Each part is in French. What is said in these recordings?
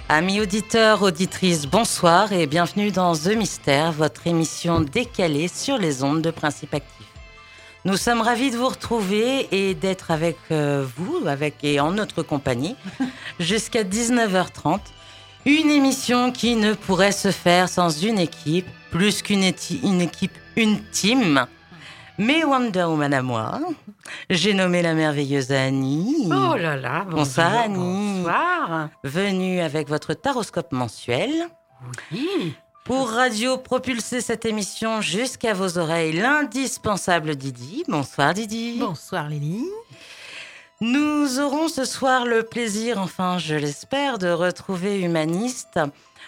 Amis auditeurs, auditrices, bonsoir et bienvenue dans The Mystère, votre émission décalée sur les ondes de Principe Actif. Nous sommes ravis de vous retrouver et d'être avec vous et en notre compagnie jusqu'à 19h30. Une émission qui ne pourrait se faire sans une équipe, plus qu'une équipe, une team. Mais Wonder Woman à moi, j'ai nommé la merveilleuse Annie. Oh là là, bonsoir Annie. Bonsoir. Venue avec votre taroscope mensuel. Oui. Pour radio-propulser cette émission jusqu'à vos oreilles, l'indispensable Didi. Bonsoir Didi. Bonsoir Lily. Nous aurons ce soir le plaisir, enfin je l'espère, de retrouver Humaniste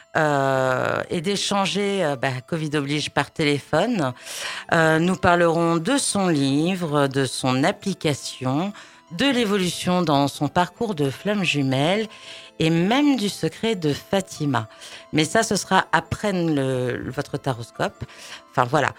et d'échanger, Covid oblige, par téléphone. Nous parlerons de son livre, de son application, de l'évolution dans son parcours de flamme jumelle et même du secret de Fatima. Mais ça, ce sera après votre taroscope. Enfin voilà.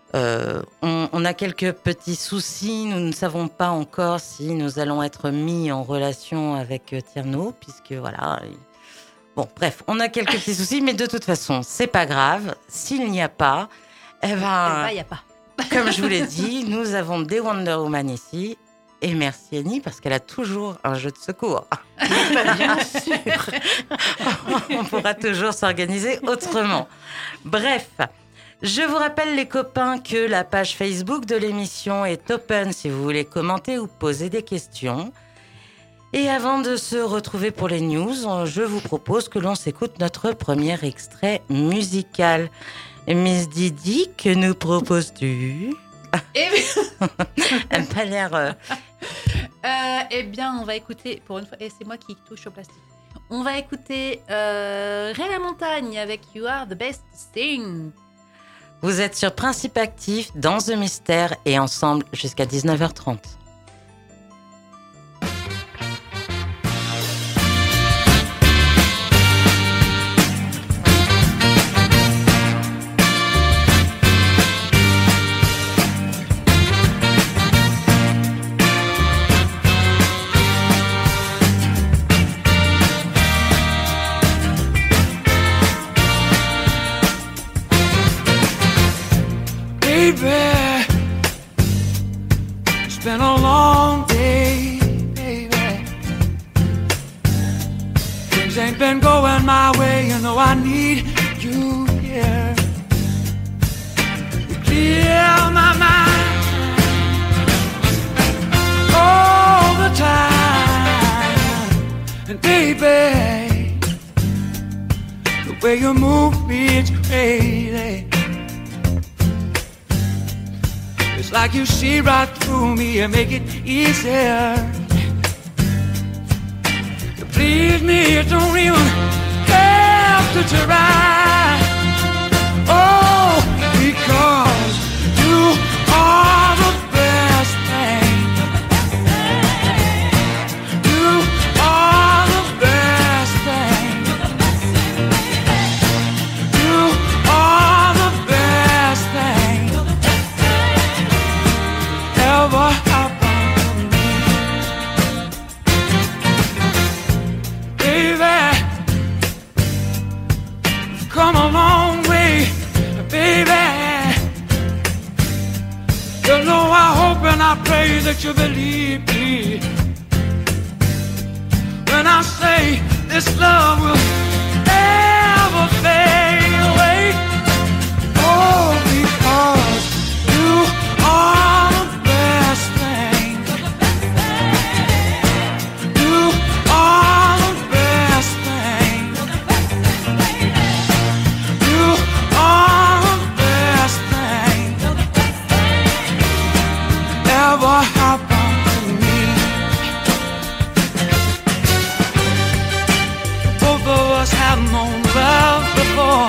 On a quelques petits soucis. Nous ne savons pas encore si nous allons être mis en relation avec Tierno, puisque voilà. Bon, bref, on a quelques petits soucis, mais de toute façon, c'est pas grave. S'il n'y a pas, il n'y a pas. Comme je vous l'ai dit, nous avons des Wonder Woman ici. Et merci Annie, parce qu'elle a toujours un jeu de secours. Bien sûr. On pourra toujours s'organiser autrement. Bref. Je vous rappelle, les copains, que la page Facebook de l'émission est open si vous voulez commenter ou poser des questions. Et avant de se retrouver pour les news, je vous propose que l'on s'écoute notre premier extrait musical. Miss Didi, que nous proposes-tu ? Elle n'a pas l'air... Eh bien, on va écouter, pour une fois, et c'est moi qui touche au plastique. On va écouter Ray La Montagne avec You Are the Best Thing. Vous êtes sur Principe Actif, dans The Mystère, et ensemble jusqu'à 19h30. It's been a long day, baby. Things ain't been going my way, you know I need you here. You clear my mind all the time. And baby, the way you move me, it's crazy. It's like you see right through me and make it easier. To please me, you don't even have to try. Oh, because you are the best thing. You are the best thing. You are the best thing ever happened to me. Baby, you've come a long way, baby. You know I hope and I pray that you believe me when I say this love will never fade away. Oh, because you are the best thing. You are the best thing. You are the best thing ever happened to me. Both of us have known love before.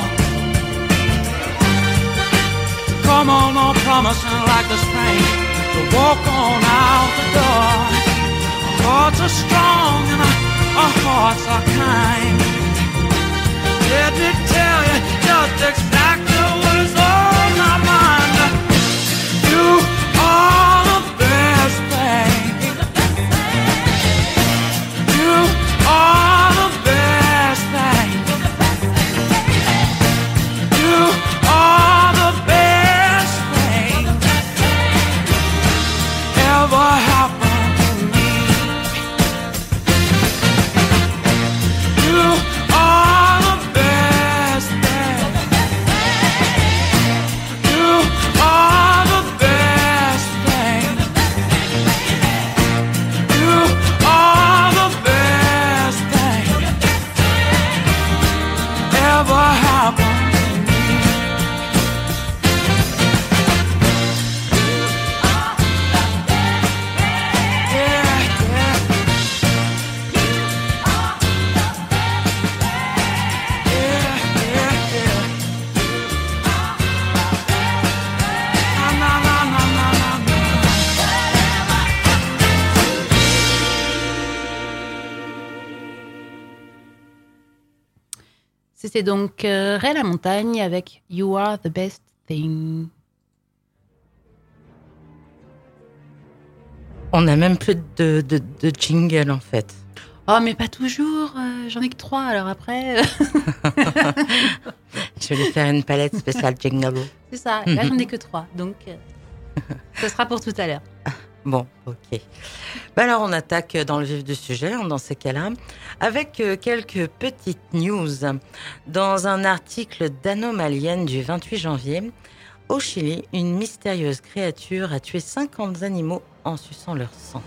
Come on, promising like the spring to walk on out the door. Our hearts are strong and our hearts are kind. Let me tell you just exactly what is on my mind. You are the best thing. You are the best thing. C'était donc Ray La Montagne avec You Are the Best Thing. On n'a même plus de jingle en fait. Oh, mais pas toujours. J'en ai que 3, alors après. Je vais lui faire une palette spéciale jingle. C'est ça. Là, j'en ai que 3. Donc, ce sera pour tout à l'heure. Bon, ok. Alors, on attaque dans le vif du sujet, dans ces cas-là, avec quelques petites news. Dans un article d'Anomalienne du 28 janvier, au Chili, une mystérieuse créature a tué 50 animaux en suçant leur sang.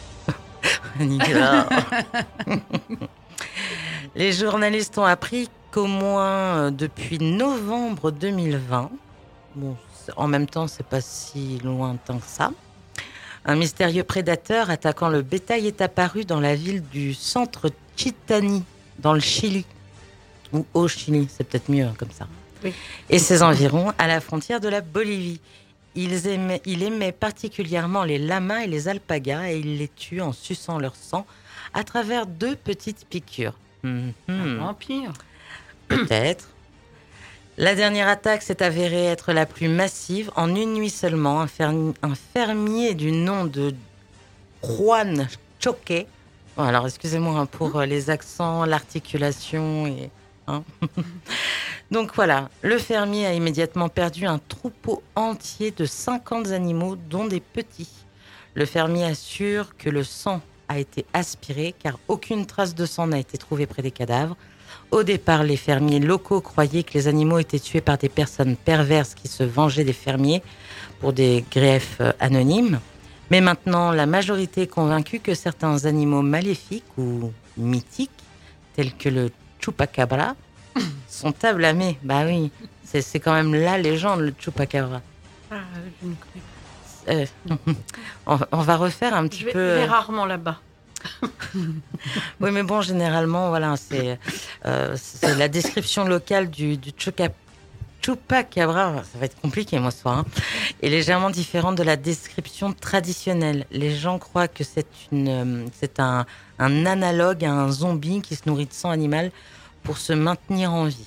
Les journalistes ont appris qu'au moins depuis novembre 2020, bon, en même temps, c'est pas si lointain que ça, un mystérieux prédateur attaquant le bétail est apparu dans la ville du centre Chitani, dans le Chili. Ou au Chili, c'est peut-être mieux comme ça. Oui. Et ses environs, à la frontière de la Bolivie. Il aimait particulièrement les lamas et les alpagas et il les tue en suçant leur sang à travers 2 petites piqûres. Un vampire. Peut-être. La dernière attaque s'est avérée être la plus massive. En une nuit seulement, un fermier du nom de Juan Choque. Bon, alors, excusez-moi pour les accents, l'articulation et... Donc voilà, le fermier a immédiatement perdu un troupeau entier de 50 animaux, dont des petits. Le fermier assure que le sang a été aspiré car aucune trace de sang n'a été trouvée près des cadavres. Au départ, les fermiers locaux croyaient que les animaux étaient tués par des personnes perverses qui se vengeaient des fermiers pour des griefs anonymes. Mais maintenant, la majorité est convaincue que certains animaux maléfiques ou mythiques, tels que le chupacabra, sont à blâmer. Bah oui, c'est quand même la légende, le chupacabra. Ah, je ne connais pas. On va refaire un petit Je peu... vais rarement là-bas. Oui, mais bon, généralement, voilà, c'est la description locale du chupacabra. Ça va être compliqué, moi, ce soir. Hein, est légèrement différente de la description traditionnelle. Les gens croient que c'est un analogue à un zombie qui se nourrit de sang animal pour se maintenir en vie.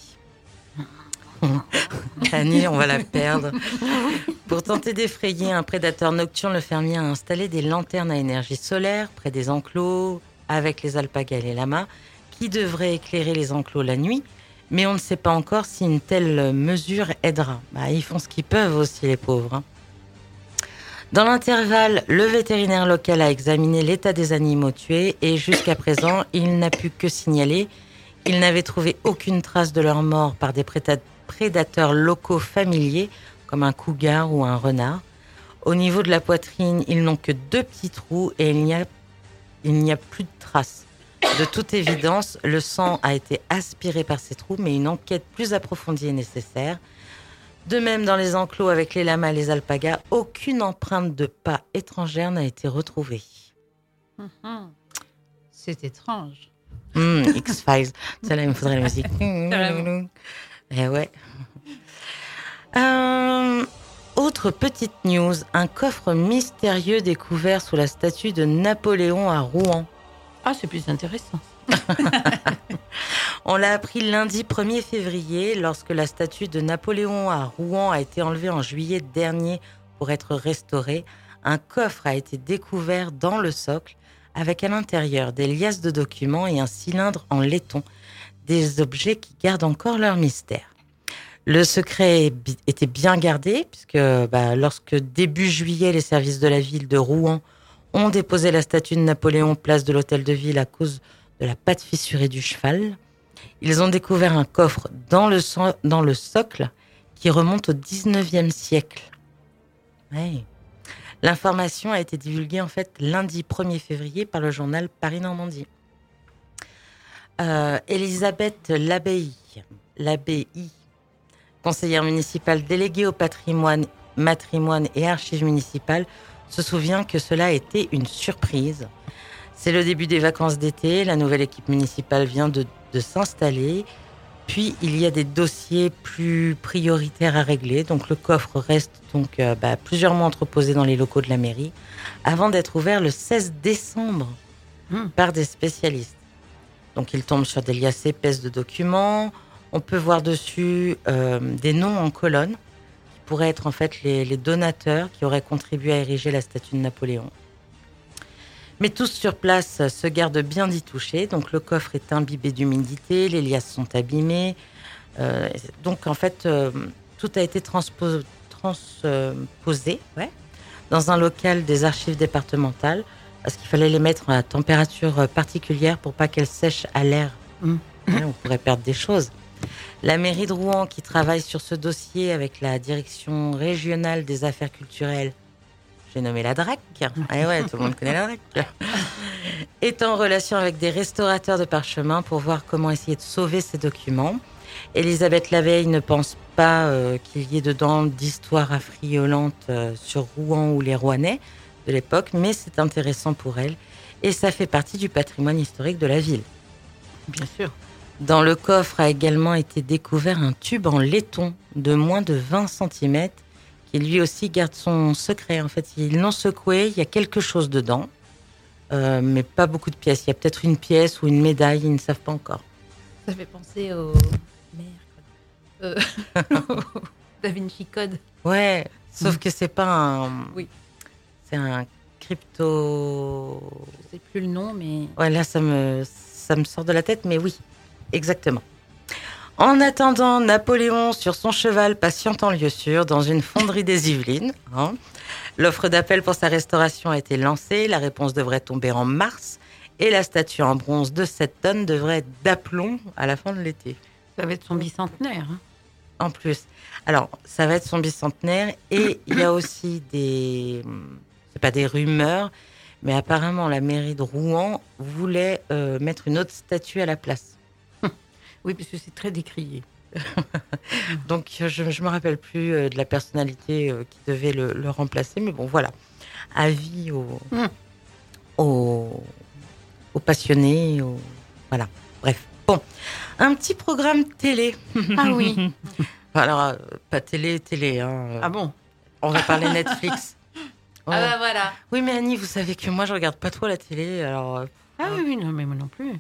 Annie, on va la perdre. Pour tenter d'effrayer un prédateur nocturne, le fermier a installé des lanternes à énergie solaire près des enclos avec les alpagas et les lamas qui devraient éclairer les enclos la nuit, mais on ne sait pas encore si une telle mesure aidera. Ils font ce qu'ils peuvent aussi, les pauvres. Hein. Dans l'intervalle, le vétérinaire local a examiné l'état des animaux tués et jusqu'à présent, il n'a pu que signaler qu'il n'avait trouvé aucune trace de leur mort par des prédateurs locaux familiers, comme un cougar ou un renard. Au niveau de la poitrine, ils n'ont que 2 petits trous et il n'y a plus de traces. De toute évidence, le sang a été aspiré par ces trous, mais une enquête plus approfondie est nécessaire. De même, dans les enclos avec les lamas et les alpagas, aucune empreinte de pas étrangère n'a été retrouvée. C'est étrange. X-Files. Celle-là, il me faudrait la musique. Eh ouais. Autre petite news, un coffre mystérieux découvert sous la statue de Napoléon à Rouen. Ah, c'est plus intéressant. On l'a appris lundi 1er février lorsque la statue de Napoléon à Rouen a été enlevée en juillet dernier pour être restaurée. Un coffre a été découvert dans le socle avec à l'intérieur des liasses de documents et un cylindre en laiton, des objets qui gardent encore leur mystère. Le secret était bien gardé puisque lorsque début juillet, les services de la ville de Rouen ont déposé la statue de Napoléon place de l'hôtel de ville à cause de la patte fissurée du cheval, ils ont découvert un coffre dans le socle qui remonte au 19e siècle. Ouais. L'information a été divulguée en fait lundi 1er février par le journal Paris-Normandie. Elisabeth Labbaye, conseillère municipale déléguée au patrimoine et archives municipales, se souvient que cela a été une surprise. C'est le début des vacances d'été, la nouvelle équipe municipale vient de s'installer, puis il y a des dossiers plus prioritaires à régler, donc le coffre reste donc plusieurs mois entreposé dans les locaux de la mairie, avant d'être ouvert le 16 décembre par des spécialistes. Donc il tombe sur des liasses épaisses de documents, On peut voir dessus des noms en colonne qui pourraient être en fait les donateurs qui auraient contribué à ériger la statue de Napoléon. Mais tous sur place se gardent bien d'y toucher. Donc le coffre est imbibé d'humidité, les liasses sont abîmées. Donc en fait, tout a été transposé dans un local des archives départementales parce qu'il fallait les mettre à température particulière pour pas qu'elles sèchent à l'air. On pourrait perdre des choses. La mairie de Rouen, qui travaille sur ce dossier avec la direction régionale des affaires culturelles, j'ai nommé la DRAC, tout le monde connaît la DRAC, est en relation avec des restaurateurs de parchemin pour voir comment essayer de sauver ces documents. Elisabeth Laveille ne pense pas qu'il y ait dedans d'histoires affriolantes sur Rouen ou les Rouennais de l'époque, mais c'est intéressant pour elle et ça fait partie du patrimoine historique de la ville. Bien sûr. Dans le coffre a également été découvert un tube en laiton de moins de 20 cm qui lui aussi garde son secret. En fait, ils l'ont secoué, il y a quelque chose dedans, mais pas beaucoup de pièces. Il y a peut-être une pièce ou une médaille, ils ne savent pas encore. Ça fait penser au Da Vinci Code. Ouais, sauf que c'est pas un... Oui. C'est un crypto... Je sais plus le nom, mais... Ouais, là, ça me sort de la tête, mais oui, exactement. En attendant, Napoléon, sur son cheval, patiente en lieu sûr, dans une fonderie des Yvelines. L'offre d'appel pour sa restauration a été lancée. La réponse devrait tomber en mars. Et la statue en bronze de 7 tonnes devrait être d'aplomb à la fin de l'été. Ça va être son bicentenaire. En plus. Alors, ça va être son bicentenaire. Et il y a aussi des... C'est pas des rumeurs, mais apparemment, la mairie de Rouen voulait mettre une autre statue à la place. Oui, parce que c'est très décrié. Donc, je ne me rappelle plus de la personnalité qui devait le remplacer. Mais bon, voilà. Avis aux passionnés. Voilà. Bref. Bon. Un petit programme télé. Ah oui. Alors, pas télé. Hein. Ah bon? On va parler Netflix. Ouais. Ah bah voilà. Oui, mais Annie, vous savez que moi, je regarde pas trop la télé. Alors, Ah oui, non, mais moi non plus.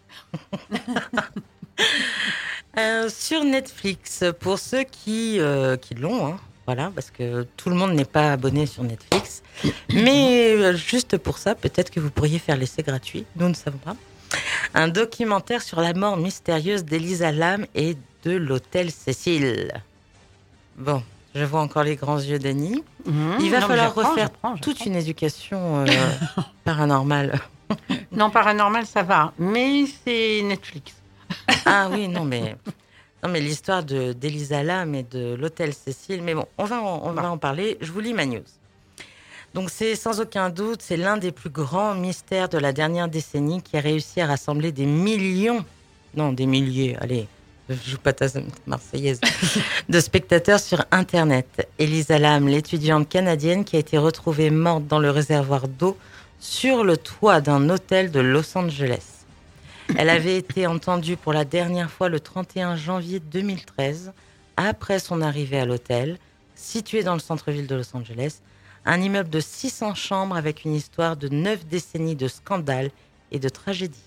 sur Netflix, pour ceux qui l'ont, hein, voilà, parce que tout le monde n'est pas abonné sur Netflix. Mais juste pour ça, peut-être que vous pourriez faire l'essai gratuit. Nous ne savons pas. Un documentaire sur la mort mystérieuse d'Elisa Lam et de l'hôtel Cécile. Bon, je vois encore les grands yeux d'Annie. Il va falloir refaire toute une éducation paranormale. Non, paranormal, ça va. Mais c'est Netflix. Ah oui, non, mais l'histoire d'Elisa Lam et de l'hôtel Cécile. Mais bon, on va en parler. Je vous lis ma news. Donc c'est sans aucun doute, c'est l'un des plus grands mystères de la dernière décennie qui a réussi à rassembler des milliers, allez, je joue pas ta marseillaise, de spectateurs sur Internet. Elisa Lam, l'étudiante canadienne qui a été retrouvée morte dans le réservoir d'eau sur le toit d'un hôtel de Los Angeles. Elle avait été entendue pour la dernière fois le 31 janvier 2013, après son arrivée à l'hôtel, situé dans le centre-ville de Los Angeles, un immeuble de 600 chambres avec une histoire de 9 décennies de scandales et de tragédies.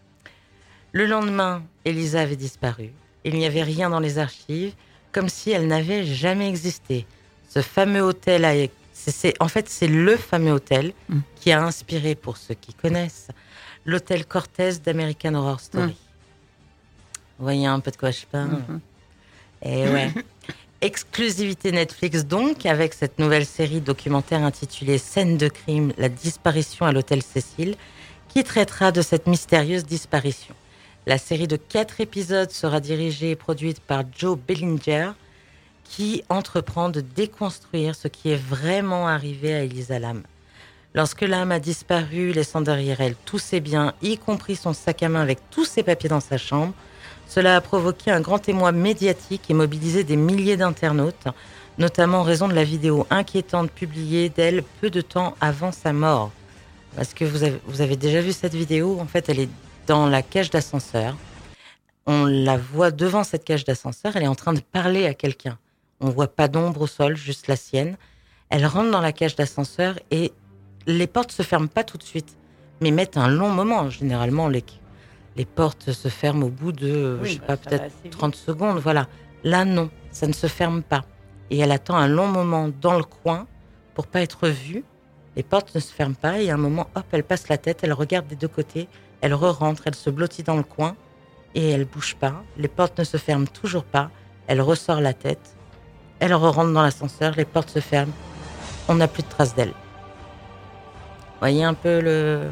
Le lendemain, Elisa avait disparu. Il n'y avait rien dans les archives, comme si elle n'avait jamais existé. Ce fameux hôtel, c'est le fameux hôtel qui a inspiré, pour ceux qui connaissent, l'hôtel Cortez d'American Horror Story. Vous voyez un peu de quoi je parle. Et ouais. Exclusivité Netflix donc, avec cette nouvelle série documentaire intitulée Scène de crime, la disparition à l'hôtel Cécile, qui traitera de cette mystérieuse disparition. La série de 4 épisodes sera dirigée et produite par Joe Bellinger, qui entreprend de déconstruire ce qui est vraiment arrivé à Elisa Lam. Lorsque Lam a disparu, laissant derrière elle tous ses biens, y compris son sac à main avec tous ses papiers dans sa chambre, cela a provoqué un grand émoi médiatique et mobilisé des milliers d'internautes, notamment en raison de la vidéo inquiétante publiée d'elle peu de temps avant sa mort. Parce que vous avez déjà vu cette vidéo, en fait, elle est dans la cage d'ascenseur. On la voit devant cette cage d'ascenseur, elle est en train de parler à quelqu'un. On ne voit pas d'ombre au sol, juste la sienne. Elle rentre dans la cage d'ascenseur et les portes ne se ferment pas tout de suite, mais mettent un long moment. Généralement, les portes se ferment au bout de, Oui, je sais bah, pas, ça va peut-être assez vite. 30 secondes. Voilà. Là, non, ça ne se ferme pas. Et elle attend un long moment dans le coin pour pas être vue. Les portes ne se ferment pas et à un moment, hop, elle passe la tête, elle regarde des deux côtés, elle re-rentre, elle se blottit dans le coin et elle bouge pas. Les portes ne se ferment toujours pas. Elle ressort la tête, elle re-rentre dans l'ascenseur, les portes se ferment. On n'a plus de traces d'elle. Voyez un peu le...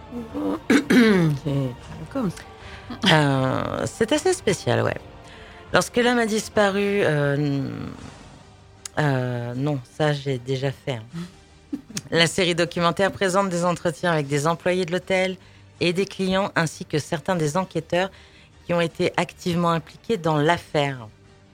C'est comme ça. C'est assez spécial, ouais. Lorsque l'homme a disparu, non, ça j'ai déjà fait. Hein. La série documentaire présente des entretiens avec des employés de l'hôtel et des clients, ainsi que certains des enquêteurs qui ont été activement impliqués dans l'affaire.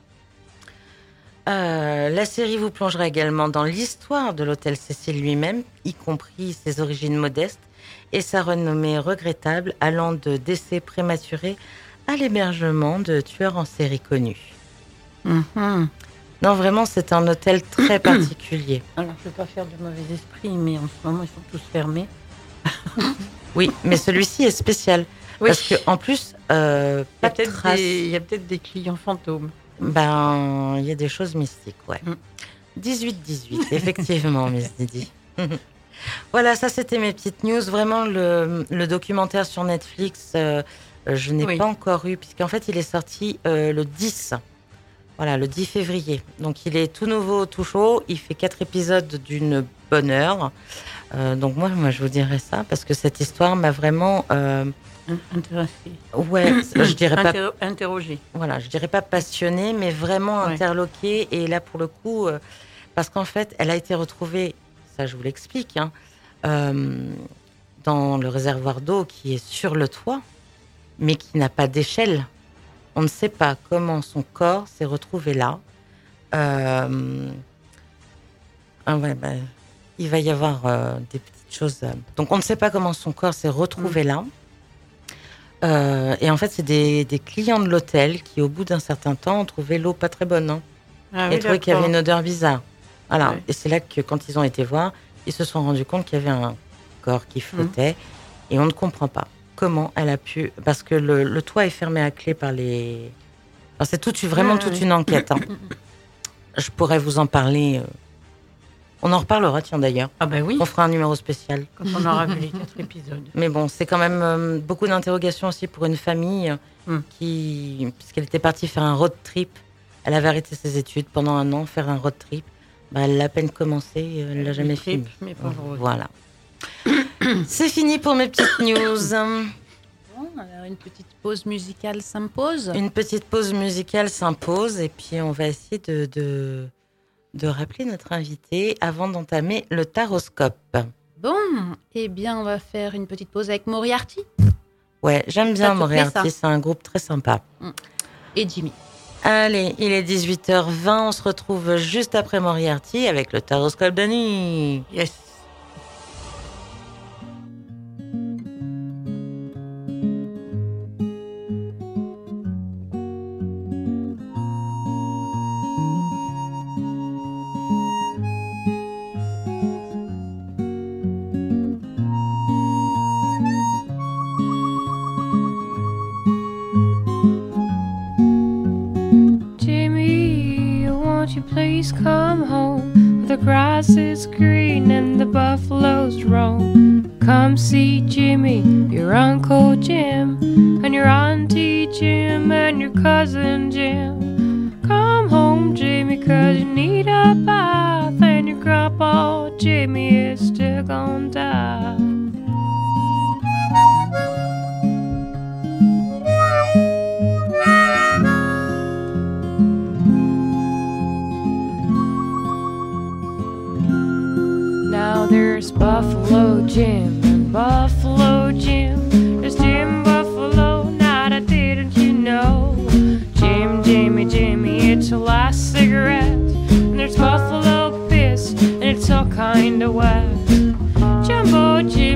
La série vous plongera également dans l'histoire de l'hôtel Cécile lui-même, y compris ses origines modestes et sa renommée regrettable, allant de décès prématurés à l'hébergement de tueurs en série connus. Mhm. Non, vraiment, c'est un hôtel très particulier. Alors, je ne veux pas faire de mauvais esprit, mais en ce moment, ils sont tous fermés. Oui, mais celui-ci est spécial. Oui. Parce qu'en plus, pas de traces. Il y a peut-être des clients fantômes. Ben, il y a des choses mystiques, ouais. Mm. 18-18, effectivement, Miss Didi. Voilà, ça c'était mes petites news. Vraiment, le documentaire sur Netflix, je n'ai pas encore eu, puisqu'en fait, il est sorti le 10. Voilà, le 10 février. Donc, il est tout nouveau, tout chaud. Il fait 4 épisodes d'une bonne heure. Donc, moi, je vous dirais ça, parce que cette histoire m'a vraiment... Intéressé. ouais, je dirais pas... Interrogé. Voilà, je dirais pas passionnée, mais vraiment interloquée. Et là, pour le coup, parce qu'en fait, elle a été retrouvée, ça je vous l'explique, hein, dans le réservoir d'eau qui est sur le toit, mais qui n'a pas d'échelle. On ne sait pas comment son corps s'est retrouvé là. Il va y avoir des petites choses. Donc, on ne sait pas comment son corps s'est retrouvé là. Et en fait, c'est des clients de l'hôtel qui, au bout d'un certain temps, ont trouvé l'eau pas très bonne. Hein, et trouvé qu'il y avait une odeur bizarre. Voilà. Ouais. Et c'est là que, quand ils ont été voir, ils se sont rendus compte qu'il y avait un corps qui flottait. Et on ne comprend pas comment elle a pu... Parce que le toit est fermé à clé par les... Enfin, c'est vraiment toute une enquête. Hein. Je pourrais vous en parler... On en reparlera, tiens, d'ailleurs. Ah ben oui. On fera un numéro spécial. Quand on aura vu les 4 épisodes. Mais bon, c'est quand même beaucoup d'interrogations aussi pour une famille qui... Puisqu'elle était partie faire un road trip. Elle avait arrêté ses études pendant 1 an, faire un road trip. Elle l'a à peine commencé, elle l'a jamais fini. Mais pas voilà. C'est fini pour mes petites news. Bon, alors une petite pause musicale s'impose. Une petite pause musicale s'impose. Et puis, on va essayer de rappeler notre invité avant d'entamer le taroscope. Bon, eh bien, on va faire une petite pause avec Moriarty. Ouais, j'aime bien Moriarty, c'est un groupe très sympa. Et Jimmy. Allez, il est 18h20, on se retrouve juste après Moriarty avec le taroscope de nuit. Yes. Please come home. The grass is green and the buffaloes roam. Come see Jimmy, your Uncle Jim, and your Auntie Jim, and your cousin Jim. Come home, Jimmy, 'cause you need a bath, and your grandpa Jimmy is still gonna die. There's Buffalo Jim and Buffalo Jim. There's Jim Buffalo, now that didn't you know? Jimmy, it's your last cigarette. And there's Buffalo piss, and it's all kinda wet. Jumbo Jim.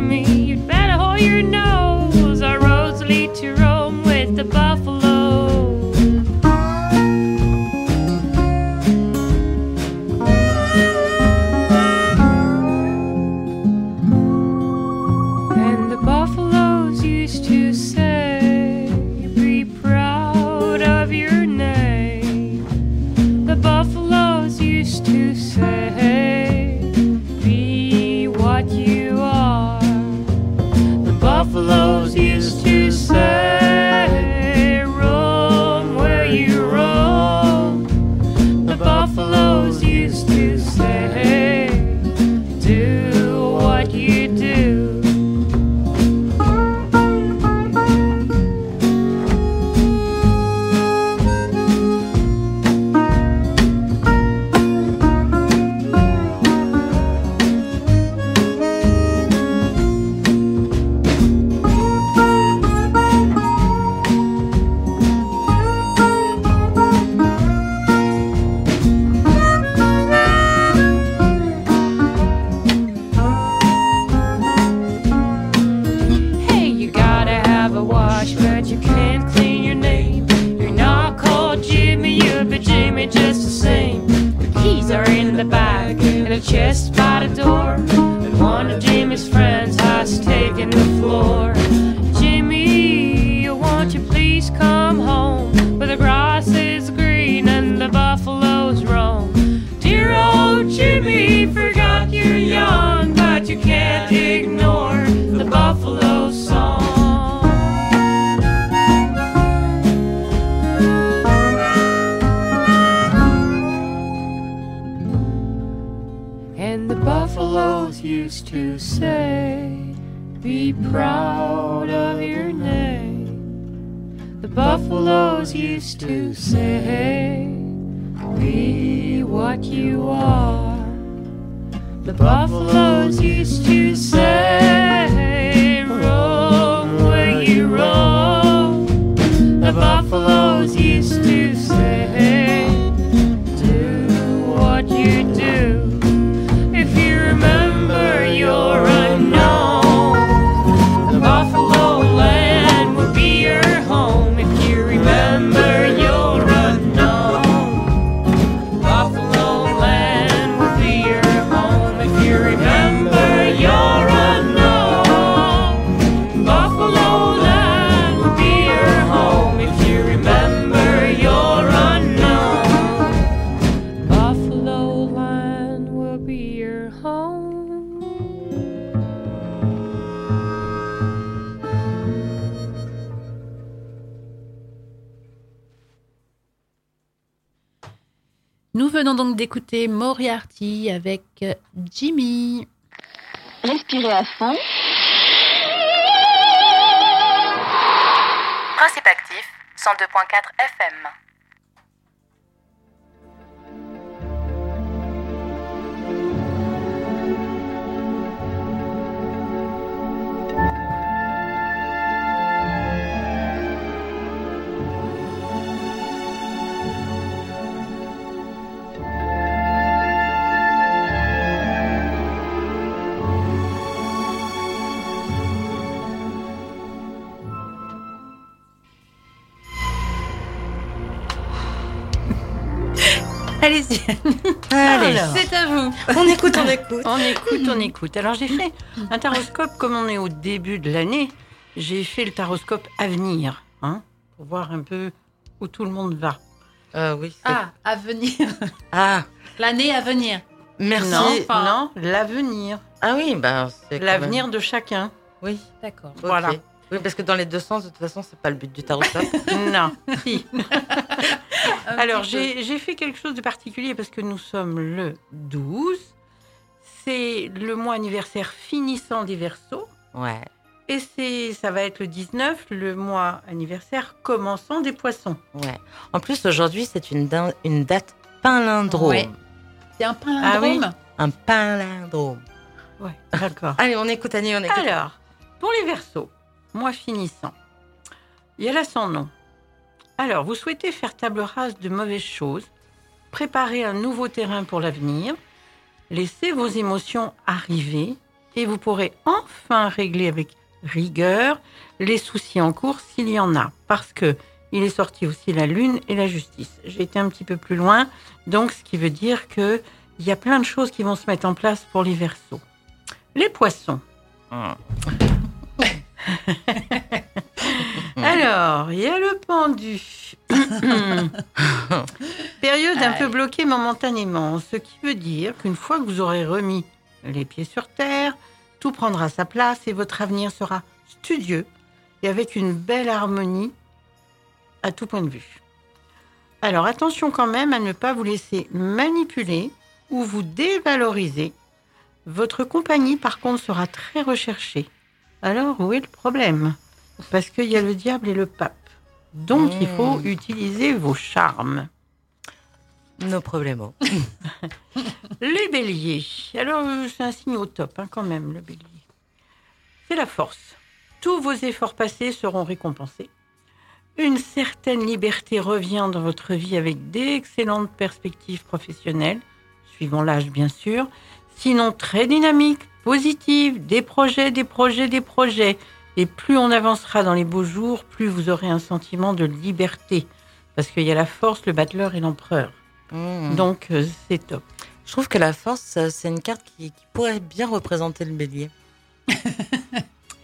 the floor. Jimmy, won't you please come home, where the grass is green and the buffaloes roam. Dear old Jimmy, forgot you're young, but you can't ignore the buffalo song. And the buffaloes used to say, be proud of your name. The buffaloes used to say, be what you are. The buffaloes used to say, roam where you roam. The buffaloes used to say, do what you do. If you remember your unknown, the buffalo land will be your home. If you remember your unknown, buffalo land will be your home. If you remember your unknown, buffalo land will be your home. If you remember your unknown, buffalo land will be your home. Nous venons donc d'écouter Moriarty avec Jimmy. Respirez à fond. Principe actif, 102.4 FM. Allez-y. Allez, Alors. C'est à vous. on écoute, on écoute. On écoute. Alors j'ai fait un taroscope, comme on est au début de l'année, j'ai fait le taroscope Avenir, pour voir un peu où tout le monde va. Oui. Ah, à venir. Ah, L'année à venir. merci. Non, l'avenir. Ah oui, bah c'est quand L'avenir même- de chacun. Oui. D'accord. ok. Voilà. Oui, parce que dans les deux sens, de toute façon, c'est pas le but du taroscope. Non, si. Un Alors, petit peu. j'ai fait quelque chose de particulier parce que nous sommes le 12. C'est le mois anniversaire finissant des Verseaux. Ouais. Et ça va être le 19, le mois anniversaire commençant des Poissons. Ouais. En plus, aujourd'hui, c'est une date palindrome. Ouais. C'est un palindrome. Ah oui. Un palindrome. Ouais, d'accord. Allez, on écoute Annie, on écoute. Alors, pour les Verseaux, mois finissant, il y a là son nom. Alors, vous souhaitez faire table rase de mauvaises choses, préparer un nouveau terrain pour l'avenir, laissez vos émotions arriver et vous pourrez enfin régler avec rigueur les soucis en cours s'il y en a. Parce que il est sorti aussi la lune et la justice. J'ai été un petit peu plus loin, donc ce qui veut dire qu'il y a plein de choses qui vont se mettre en place pour les Verseaux. Les Poissons. Alors, il y a le pendu. Période un peu bloquée momentanément, ce qui veut dire qu'une fois que vous aurez remis les pieds sur terre, tout prendra sa place et votre avenir sera studieux et avec une belle harmonie à tout point de vue. Alors attention quand même à ne pas vous laisser manipuler ou vous dévaloriser. Votre compagnie par contre sera très recherchée. Alors où est le problème ? Parce qu'il y a le diable et le pape. Donc il faut utiliser vos charmes. Nos problèmes. Les béliers. Alors, c'est un signe au top, quand même, le bélier. C'est la force. Tous vos efforts passés seront récompensés. Une certaine liberté revient dans votre vie avec d'excellentes perspectives professionnelles, suivant l'âge, bien sûr. Sinon, très dynamique, positive, des projets. Et plus on avancera dans les beaux jours, plus vous aurez un sentiment de liberté. Parce qu'il y a la force, le battleur et l'empereur. Donc, c'est top. Je trouve que la force, c'est une carte qui pourrait bien représenter le bélier.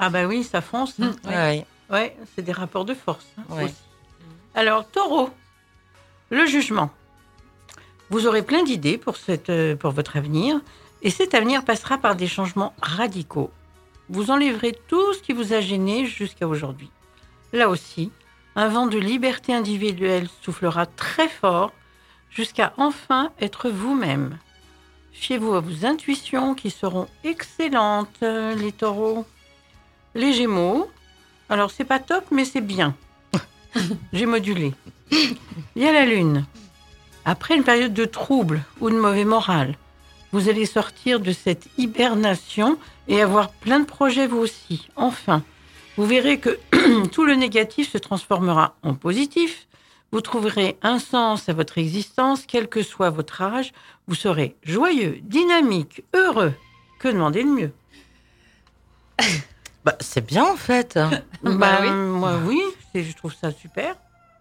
Ah bah oui, ça fonce. Hein. Ouais. Ouais, c'est des rapports de force Ouais. aussi. Alors, Taureau, le jugement. Vous aurez plein d'idées pour votre avenir, et cet avenir passera par des changements radicaux. Vous enlèverez tout ce qui vous a gêné jusqu'à aujourd'hui. Là aussi, un vent de liberté individuelle soufflera très fort jusqu'à enfin être vous-même. Fiez-vous à vos intuitions qui seront excellentes, les taureaux. Les gémeaux, alors c'est pas top, mais c'est bien. J'ai modulé. Il y a la lune. Après une période de trouble ou de mauvais moral, vous allez sortir de cette hibernation et avoir plein de projets vous aussi. Enfin, vous verrez que tout le négatif se transformera en positif. Vous trouverez un sens à votre existence, quel que soit votre âge. Vous serez joyeux, dynamique, heureux. Que demander de mieux? Bah, c'est bien en fait. Bah, oui. moi, oui, je trouve ça super.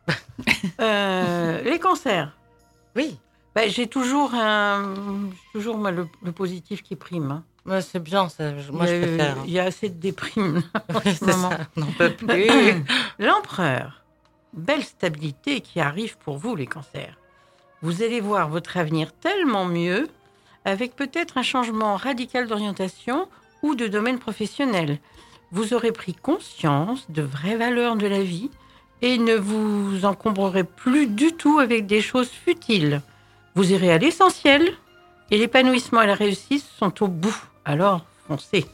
Les cancers. Oui. Bah, j'ai toujours, moi, le positif qui prime. Hein. Ouais, c'est bien, ça. Moi, je préfère. Il y a assez de déprime. C'est moment. ça, on n'en peut plus. L'empereur. Belle stabilité qui arrive pour vous, les cancers. Vous allez voir votre avenir tellement mieux, avec peut-être un changement radical d'orientation ou de domaine professionnel. Vous aurez pris conscience de vraies valeurs de la vie et ne vous encombrerez plus du tout avec des choses futiles. Vous irez à l'essentiel et l'épanouissement et la réussite sont au bout. Alors, foncez.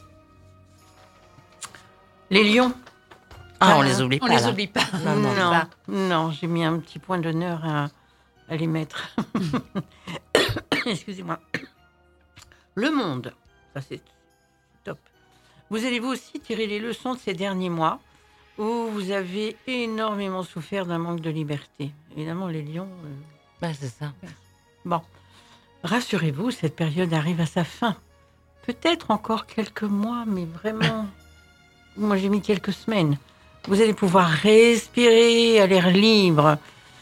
Les lions. Ah, on les oublie On pas. les là. oublie pas. Non, non. Ça. Non, j'ai mis un petit point d'honneur à les mettre. Excusez-moi. Le monde, ça c'est top. Vous allez vous aussi tirer les leçons de ces derniers mois où vous avez énormément souffert d'un manque de liberté. Évidemment, les lions... Bah, c'est ça. Bon, rassurez-vous, cette période arrive à sa fin. Peut-être encore quelques mois, mais vraiment... Moi, j'ai mis quelques semaines. Vous allez pouvoir respirer à l'air libre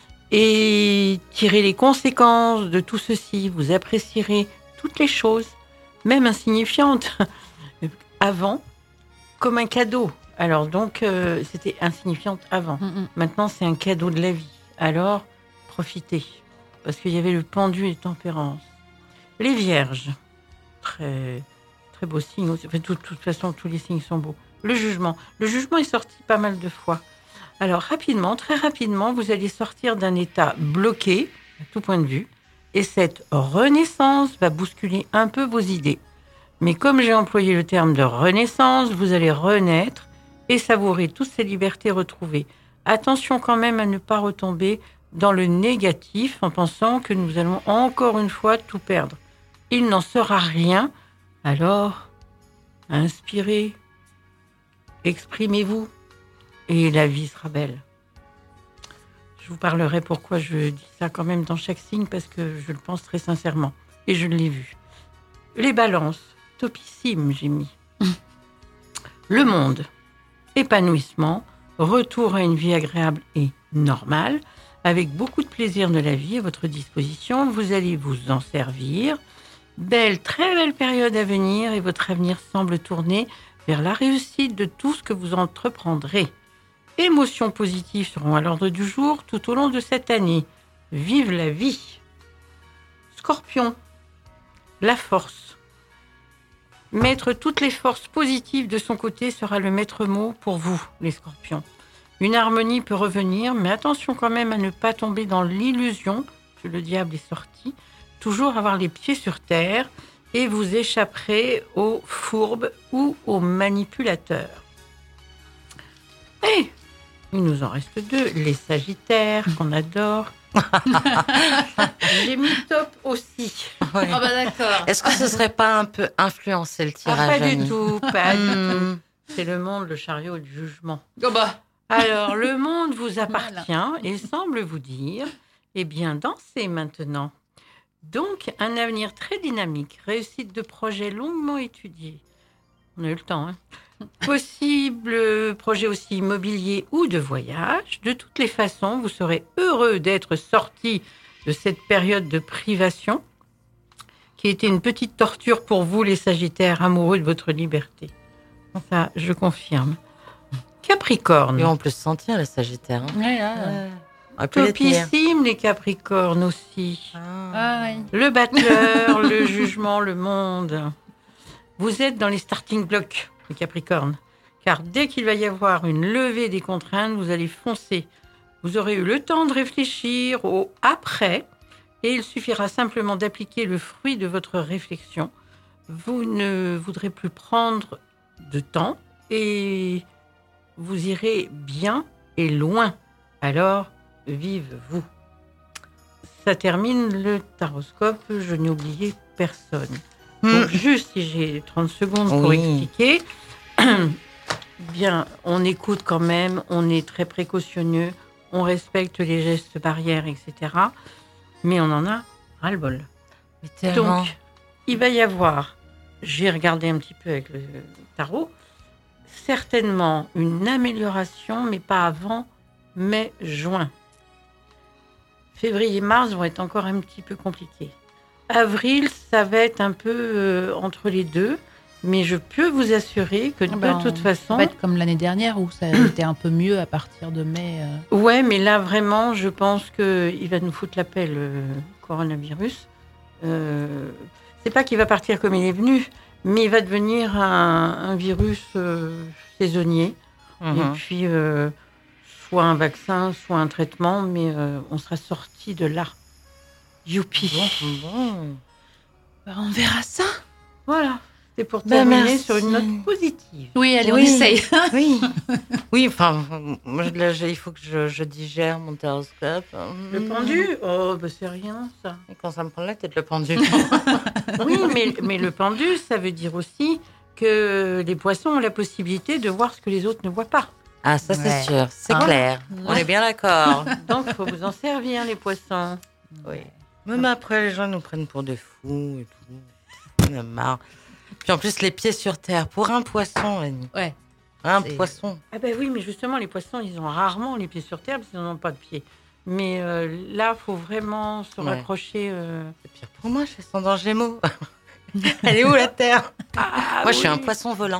et tirer les conséquences de tout ceci. Vous apprécierez toutes les choses, même insignifiantes, avant, comme un cadeau. Alors donc, c'était insignifiante avant. Maintenant, c'est un cadeau de la vie. Alors, profitez. Parce qu'il y avait le pendu et tempérance. Les vierges. Très, très beau signe. Enfin, de toute façon, tous les signes sont beaux. Le jugement. Le jugement est sorti pas mal de fois. Alors, rapidement, très rapidement, vous allez sortir d'un état bloqué, à tout point de vue, et cette renaissance va bousculer un peu vos idées. Mais comme j'ai employé le terme de renaissance, vous allez renaître et savourer toutes ces libertés retrouvées. Attention quand même à ne pas retomber dans le négatif en pensant que nous allons encore une fois tout perdre. Il n'en sera rien, alors inspirez, exprimez-vous et la vie sera belle. Je vous parlerai pourquoi je dis ça quand même dans chaque signe parce que je le pense très sincèrement et je l'ai vu. Les balances, topissime j'ai mis. Le monde, épanouissement, retour à une vie agréable et normale, avec beaucoup de plaisir de la vie à votre disposition. Vous allez vous en servir. Belle, très belle période à venir et votre avenir semble tourner vers la réussite de tout ce que vous entreprendrez. Émotions positives seront à l'ordre du jour tout au long de cette année. Vive la vie. Scorpion, la force. Mettre toutes les forces positives de son côté sera le maître mot pour vous, les scorpions. Une harmonie peut revenir, mais attention quand même à ne pas tomber dans l'illusion que le diable est sorti. Toujours avoir les pieds sur terre et vous échapperez aux fourbes ou aux manipulateurs. Et il nous en reste deux, les sagittaires qu'on adore. J'ai mis top aussi. Ouais. Oh bah d'accord. Est-ce que ce serait pas un peu influencer le tirage, Pas du Annie tout, pas du tout. C'est le monde, le chariot du jugement. Oh bah. Alors, le monde vous appartient et semble vous dire, eh bien, dansez maintenant. Donc, un avenir très dynamique, réussite de projets longuement étudiés. On a eu le temps, hein. Possible projet aussi immobilier ou de voyage. De toutes les façons, vous serez heureux d'être sorti de cette période de privation qui était une petite torture pour vous, les Sagittaires, amoureux de votre liberté. Ça, je confirme. Capricorne. Et on peut se sentir, les Sagittaires. Hein. Ouais, là. On peut les tenir. Topissime, les Capricornes aussi. Ah, ouais. Le battleur, le jugement, le monde. Vous êtes dans les starting blocks, les Capricornes. Car dès qu'il va y avoir une levée des contraintes, vous allez foncer. Vous aurez eu le temps de réfléchir au après et il suffira simplement d'appliquer le fruit de votre réflexion. Vous ne voudrez plus prendre de temps et vous irez bien et loin. Alors, vive vous. Ça termine le taroscope. Je n'ai oublié personne. Donc, juste si j'ai 30 secondes pour expliquer. Bien, on écoute quand même, on est très précautionneux, on respecte les gestes barrières, etc. Mais on en a ras-le-bol. Mais tellement. Donc, il va y avoir, j'ai regardé un petit peu avec le tarot, certainement une amélioration, mais pas avant mai-juin. Février et mars vont être encore un petit peu compliqués. Avril, ça va être un peu entre les deux, mais je peux vous assurer que de toute façon... Ça va être comme l'année dernière où ça était un peu mieux à partir de mai. Ouais, mais là, vraiment, je pense qu'il va nous foutre la paix, le coronavirus. C'est pas qu'il va partir comme il est venu, mais il va devenir un virus saisonnier. Et puis, soit un vaccin, soit un traitement, mais on sera sorti de là. Youpi. Bon. On verra ça. Voilà. C'est pour terminer merci. sur une note positive. Oui, allez, on Oui. essaye. Oui. Oui, enfin, moi, là, il faut que je digère mon taroscope. Le pendu, oh, bah, c'est rien, ça. Et quand ça me prend la tête, le pendu. Oui, mais le pendu, ça veut dire aussi que les poissons ont la possibilité de voir ce que les autres ne voient pas. Ah, ça, c'est Ouais. sûr. C'est Ah. clair. On est bien d'accord. Donc, il faut vous en servir, les poissons. Oui. Même après, les gens nous prennent pour des fous et tout. On a marre. Puis en plus, les pieds sur terre. Pour un poisson, Annie. Ouais. Un C'est- poisson. Ah ben oui, mais justement, les poissons, ils ont rarement les pieds sur terre parce qu'ils n'ont pas de pieds. Mais là, il faut vraiment se Ouais. raccrocher. C'est pire pour moi, je suis ascendant Gémeaux. Elle est où, la terre Ah, Moi, je suis oui. un poisson volant.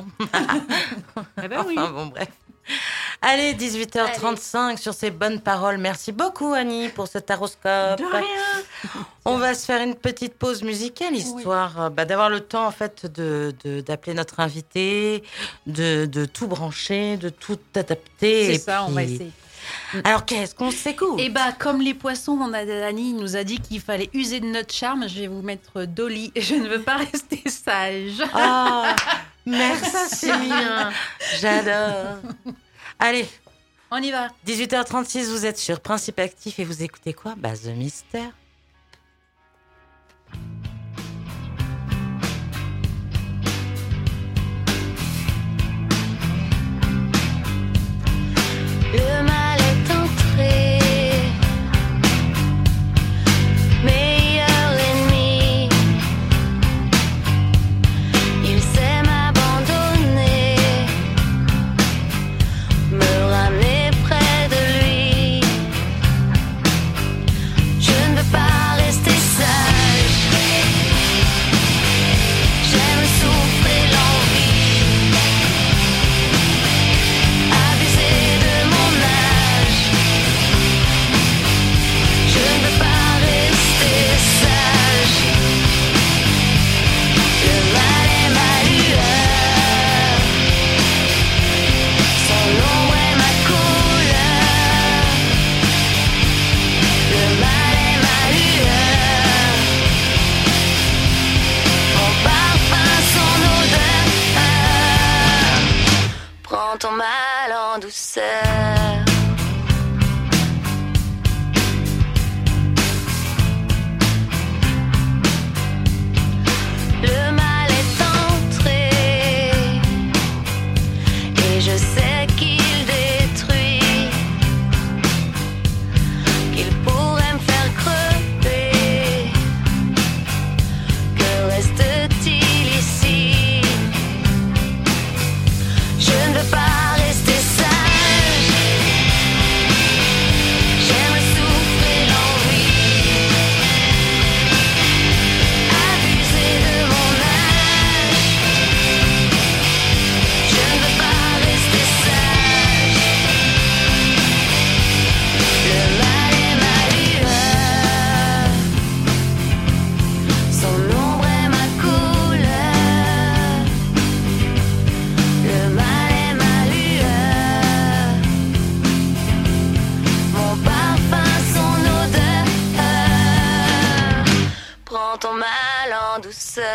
Ah ben oui. Enfin, bon, bref. Allez, 18h35 sur ces bonnes paroles. Merci beaucoup, Annie, pour ce taroscope. De rien. On va se faire une petite pause musicale, histoire d'avoir le temps, en fait, d'appeler notre invité, de tout brancher, de tout adapter. C'est et ça, on puis- va essayer. Alors, qu'est-ce qu'on s'écoute? Et bah, comme les poissons, Annie nous a dit qu'il fallait user de notre charme, je vais vous mettre Dolly. Je ne veux pas rester sage. Ah, merci. C'est bien. J'adore. Allez, On y va. 18h36, vous êtes sur Principe Actif et vous écoutez quoi? The Mystère. Le mal est entré, meilleur ennemi. Il sait m'abandonner, me ramener près de lui. Je ne veux pas rester sage. J'aime souffrir l'envie, abuser de mon âge. Je ne veux pas rester sage. Le mal est ma lueur, son ombre est ma couleur. Le mal est ma lueur, mon parfum, son odeur. Prends ton mal en douceur. Le mal est entré et je sais qu'il détruit, qu'il pourrait me faire crever. Que reste-t-il ici? Je ne veux pas rester sage. douceur.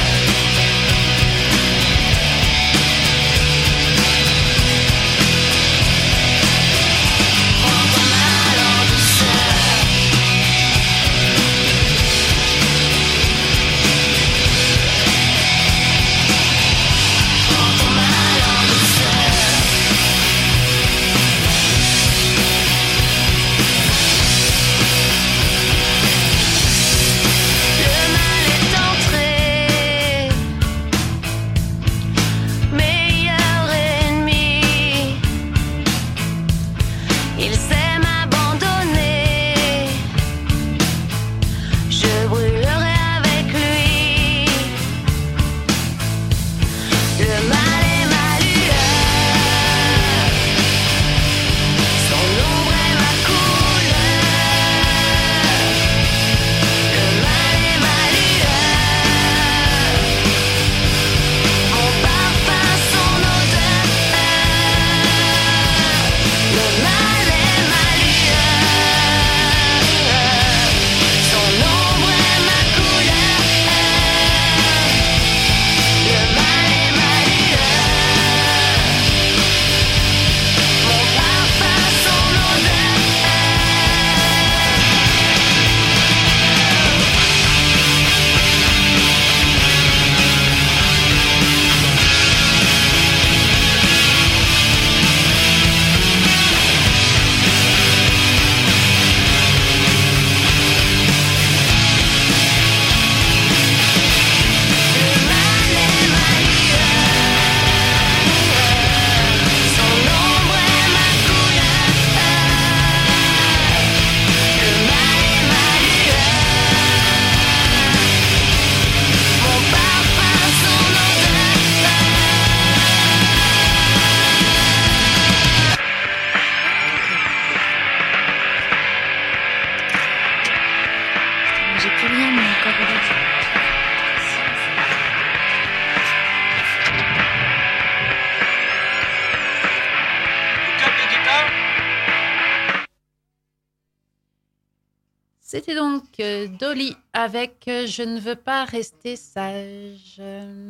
C'était donc Dolly avec Je ne veux pas rester sage.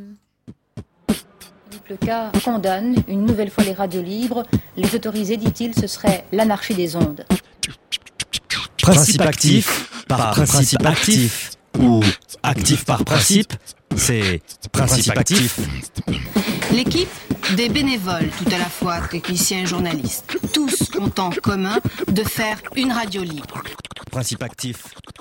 Le cas condamne une nouvelle fois les radios libres. Les autoriser, dit-il, ce serait l'anarchie des ondes. Principe actif par principe actif ou actif par principe, c'est principe actif. L'équipe des bénévoles, tout à la fois techniciens et journalistes, tous ont en commun de faire une radio libre. Principe actif.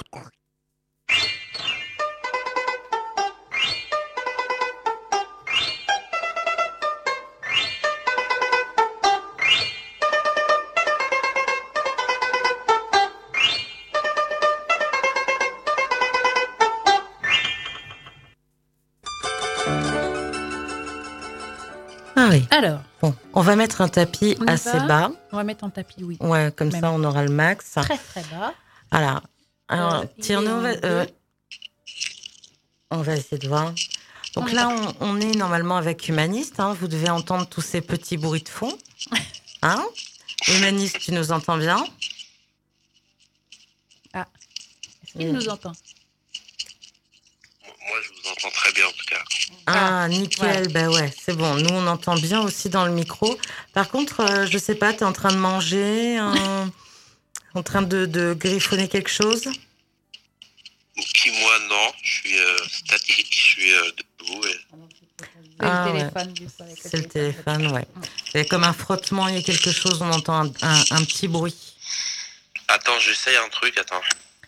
Ah oui. Alors, Bon, on va mettre un tapis On y assez va bas. on va mettre en tapis, oui. Ouais, comme Même. ça, on aura le max. Très très bas. Voilà. Alors, il Tierno, est en deux. on va essayer de voir. Donc là, on est normalement avec Humaniste. Hein. Vous devez entendre tous ces petits bruits de fond. Hein? Humaniste, tu nous entends bien? Est-ce qu'il nous entend? Moi, je vous entends très bien, en tout cas. Ah, nickel. ouais. Ben ouais, c'est bon. Nous, on entend bien aussi dans le micro. Par contre, je sais pas, t'es en train de manger, en train de griffonner quelque chose? Qui, moi, non. Je suis statique, je suis debout. Et... C'est Ah, le ouais. téléphone, du coup, avec C'est le téléphone, ouais. C'est comme un frottement, il y a quelque chose, on entend un petit bruit. Attends, j'essaye un truc, attends.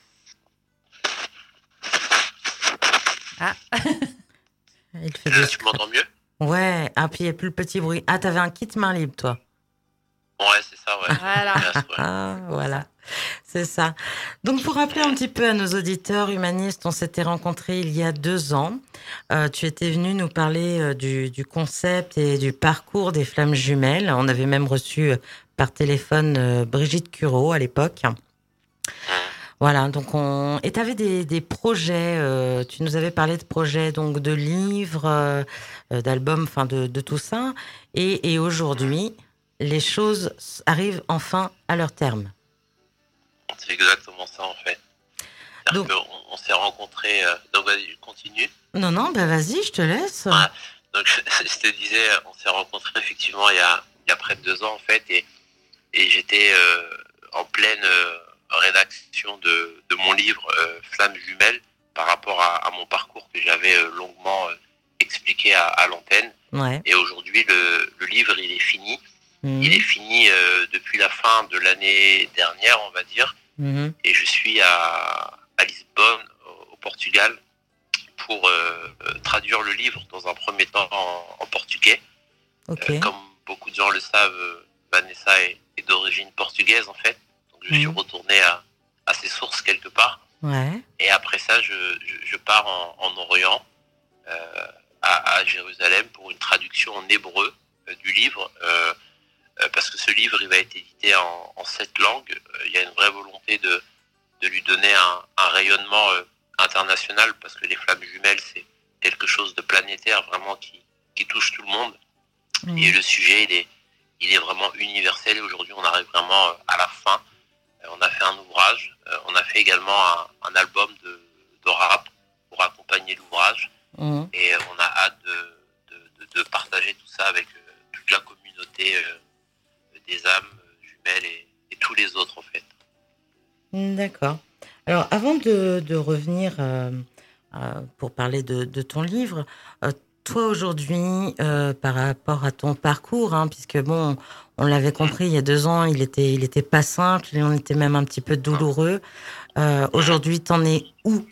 Ah, Il fait Là, des... tu m'entends mieux? Ouais, ah, puis il n'y a plus le petit bruit. Ah, t'avais un kit main libre, toi. Ouais, c'est ça, ouais. voilà. Yes, ouais. Ah, voilà, c'est ça. Donc, pour rappeler un petit peu à nos auditeurs humanistes, on s'était rencontrés il y a 2 ans. Tu étais venu nous parler du concept et du parcours des flammes jumelles. On avait même reçu par téléphone Brigitte Cureau à l'époque. Voilà, donc et tu avais des projets, tu nous avais parlé de projets, donc de livres, d'albums, enfin de tout ça. Et aujourd'hui, les choses arrivent enfin à leur terme. C'est exactement ça, en fait. Donc- On s'est rencontrés. Donc, vas-y, continue. Non, vas-y, je te laisse. Ouais. Donc, je te disais, on s'est rencontrés effectivement il y a près de 2 ans, en fait. Et j'étais en pleine rédaction de mon livre Flammes jumelles par rapport à mon parcours que j'avais longuement expliqué à l'antenne. Ouais. Et aujourd'hui, le livre, il est fini. Mhm. Il est fini depuis la fin de l'année dernière, on va dire. Mhm. Et je suis à Lisbonne, au Portugal, pour traduire le livre dans un premier temps en portugais. Ok. Comme beaucoup de gens le savent, Vanessa est d'origine portugaise, en fait. Donc, je suis retourné à ses sources quelque part. Ouais. Et après ça, je pars en Orient, à Jérusalem, pour une traduction en hébreu du livre. Parce que ce livre, il va être édité en 7 langues. Il y a une vraie volonté de lui donner un rayonnement international, parce que les flammes jumelles, c'est quelque chose de planétaire, vraiment, qui touche tout le monde. Et le sujet, il est vraiment universel. Et aujourd'hui, on arrive vraiment à la fin. On a fait un ouvrage. On a fait également un album de rap pour accompagner l'ouvrage. Et on a hâte de partager tout ça avec toute la communauté des âmes jumelles et tous les autres, en fait. D'accord. Alors, avant de revenir pour parler de ton livre, toi aujourd'hui, par rapport à ton parcours, puisque bon, on l'avait compris il y a 2 ans, il était pas simple, et on était même un petit peu douloureux. Aujourd'hui, t'en es où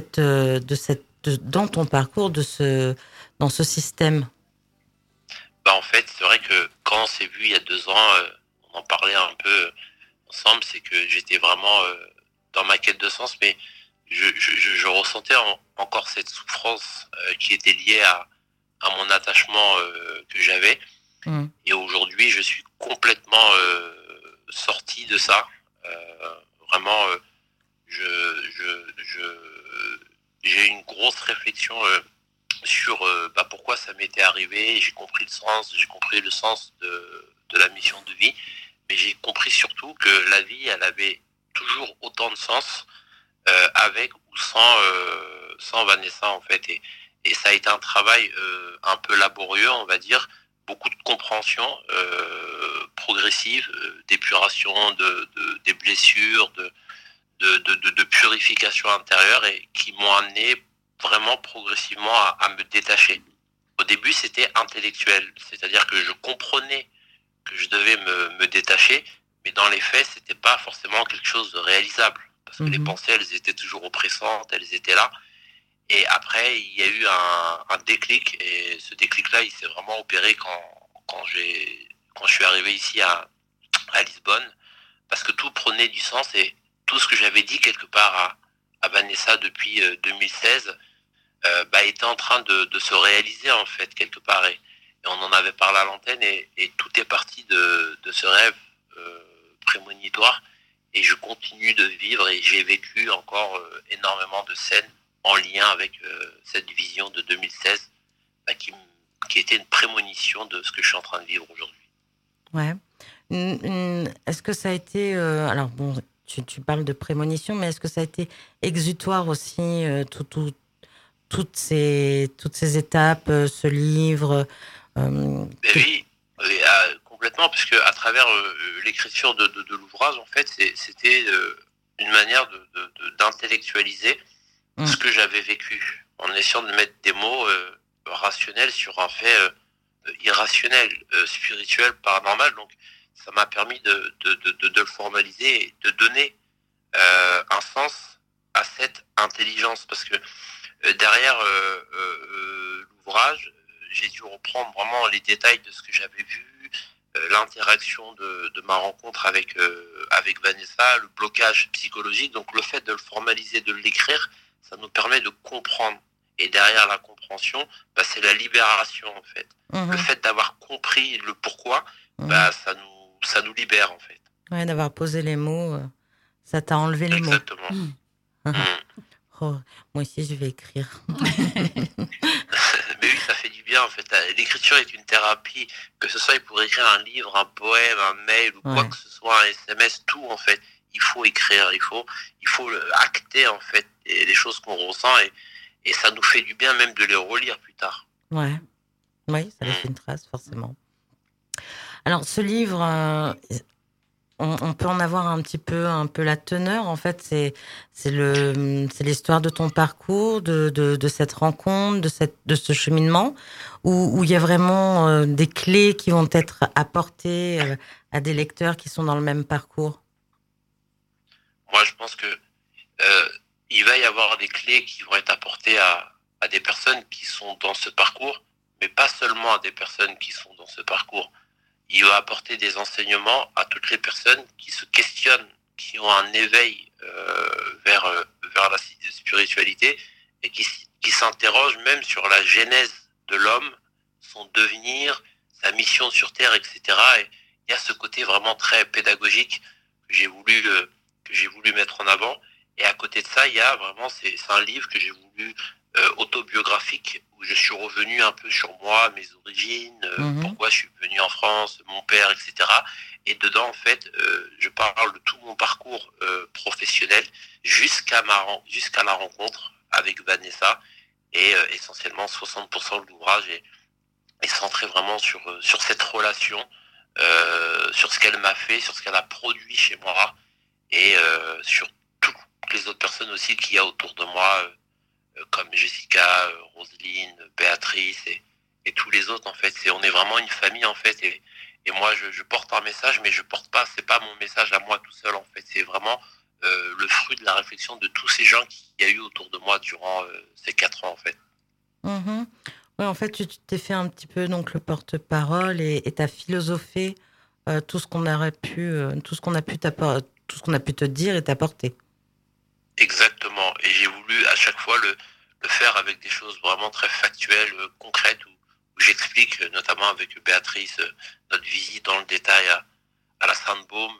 dans ton parcours dans ce système? En fait, c'est vrai que quand on s'est vu il y a 2 ans, on en parlait un peu ensemble, c'est que j'étais vraiment dans ma quête de sens, mais je ressentais encore cette souffrance qui était liée à mon attachement que j'avais. Et aujourd'hui, je suis complètement sorti de ça. Vraiment, j'ai une grosse réflexion sur pourquoi ça m'était arrivé. J'ai compris le sens de la mission de vie, mais j'ai compris surtout que la vie, elle avait toujours autant de sens avec ou sans Vanessa, en fait. Et ça a été un travail un peu laborieux, on va dire, beaucoup de compréhension progressive, d'épuration des blessures, de purification intérieure, et qui m'ont amené vraiment progressivement à me détacher. Au début, c'était intellectuel, c'est-à-dire que je comprenais que je devais me détacher, mais dans les faits, c'était pas forcément quelque chose de réalisable, parce que les pensées, elles étaient toujours oppressantes, elles étaient là. Et après, il y a eu un déclic, et ce déclic-là, il s'est vraiment opéré quand je suis arrivé ici à Lisbonne, parce que tout prenait du sens, et tout ce que j'avais dit quelque part à Vanessa depuis 2016 était en train de se réaliser, en fait, quelque part. Et on en avait parlé à l'antenne, et tout est parti de ce rêve prémonitoire. Et je continue de vivre, et j'ai vécu encore énormément de scènes en lien avec cette vision de 2016 qui était une prémonition de ce que je suis en train de vivre aujourd'hui. Ouais. Est-ce que ça a été... alors bon, tu parles de prémonition, mais est-ce que ça a été exutoire aussi, toutes ces étapes, ce livre Oui, complètement, puisque à travers l'écriture de l'ouvrage, en fait, c'était une manière d'intellectualiser ce que j'avais vécu, en essayant de mettre des mots rationnels sur un fait irrationnel, spirituel, paranormal. Donc, ça m'a permis de le formaliser et de donner un sens à cette intelligence, parce que derrière l'ouvrage, j'ai dû reprendre vraiment les détails de ce que j'avais vu, l'interaction de ma rencontre avec Vanessa, le blocage psychologique. Donc le fait de le formaliser, de l'écrire, ça nous permet de comprendre. Et derrière la compréhension, c'est la libération, en fait. Le fait d'avoir compris le pourquoi, ça nous libère, en fait. Ouais, d'avoir posé les mots, ça t'a enlevé les mots. Exactement. Oh, moi aussi, je vais écrire. Mais oui, ça fait du bien, en fait. L'écriture est une thérapie. Que ce soit pour écrire un livre, un poème, un mail, ou quoi que ce soit, un SMS, tout, en fait. il faut écrire, il faut acter en fait les choses qu'on ressent et ça nous fait du bien même de les relire plus tard. Ouais, oui, ça laisse une trace forcément. Alors ce livre, on peut en avoir un peu la teneur. En fait, c'est l'histoire de ton parcours, de cette rencontre, de ce cheminement, où il y a vraiment des clés qui vont être apportées à des lecteurs qui sont dans le même parcours. Moi, je pense que il va y avoir des clés qui vont être apportées à des personnes qui sont dans ce parcours, mais pas seulement à des personnes qui sont dans ce parcours. Il va apporter des enseignements à toutes les personnes qui se questionnent, qui ont un éveil vers la spiritualité et qui s'interrogent même sur la genèse de l'homme, son devenir, sa mission sur Terre, etc. Et il y a ce côté vraiment très pédagogique que j'ai voulu mettre en avant. Et à côté de ça, il y a vraiment, c'est un livre que j'ai voulu autobiographique, où je suis revenu un peu sur moi, mes origines, pourquoi je suis venu en France, mon père, etc. Et dedans, en fait, je parle de tout mon parcours professionnel jusqu'à la rencontre avec Vanessa. Et essentiellement, 60% de l'ouvrage est centré vraiment sur cette relation, sur ce qu'elle m'a fait, sur ce qu'elle a produit chez moi, et sur toutes les autres personnes aussi qu'il y a autour de moi, comme Jessica, Roselyne, Béatrice et tous les autres en fait. On est vraiment une famille en fait, et moi je porte un message, mais c'est pas mon message à moi tout seul en fait, c'est vraiment le fruit de la réflexion de tous ces gens qu'il y a eu autour de moi durant ces 4 ans en fait. Ouais, en fait tu t'es fait un petit peu donc le porte-parole et t'as philosophé tout ce qu'on a pu te dire et t'apporter. Exactement, et j'ai voulu à chaque fois le faire avec des choses vraiment très factuelles, concrètes, où j'explique, notamment avec Béatrice, notre visite dans le détail à la Sainte-Baume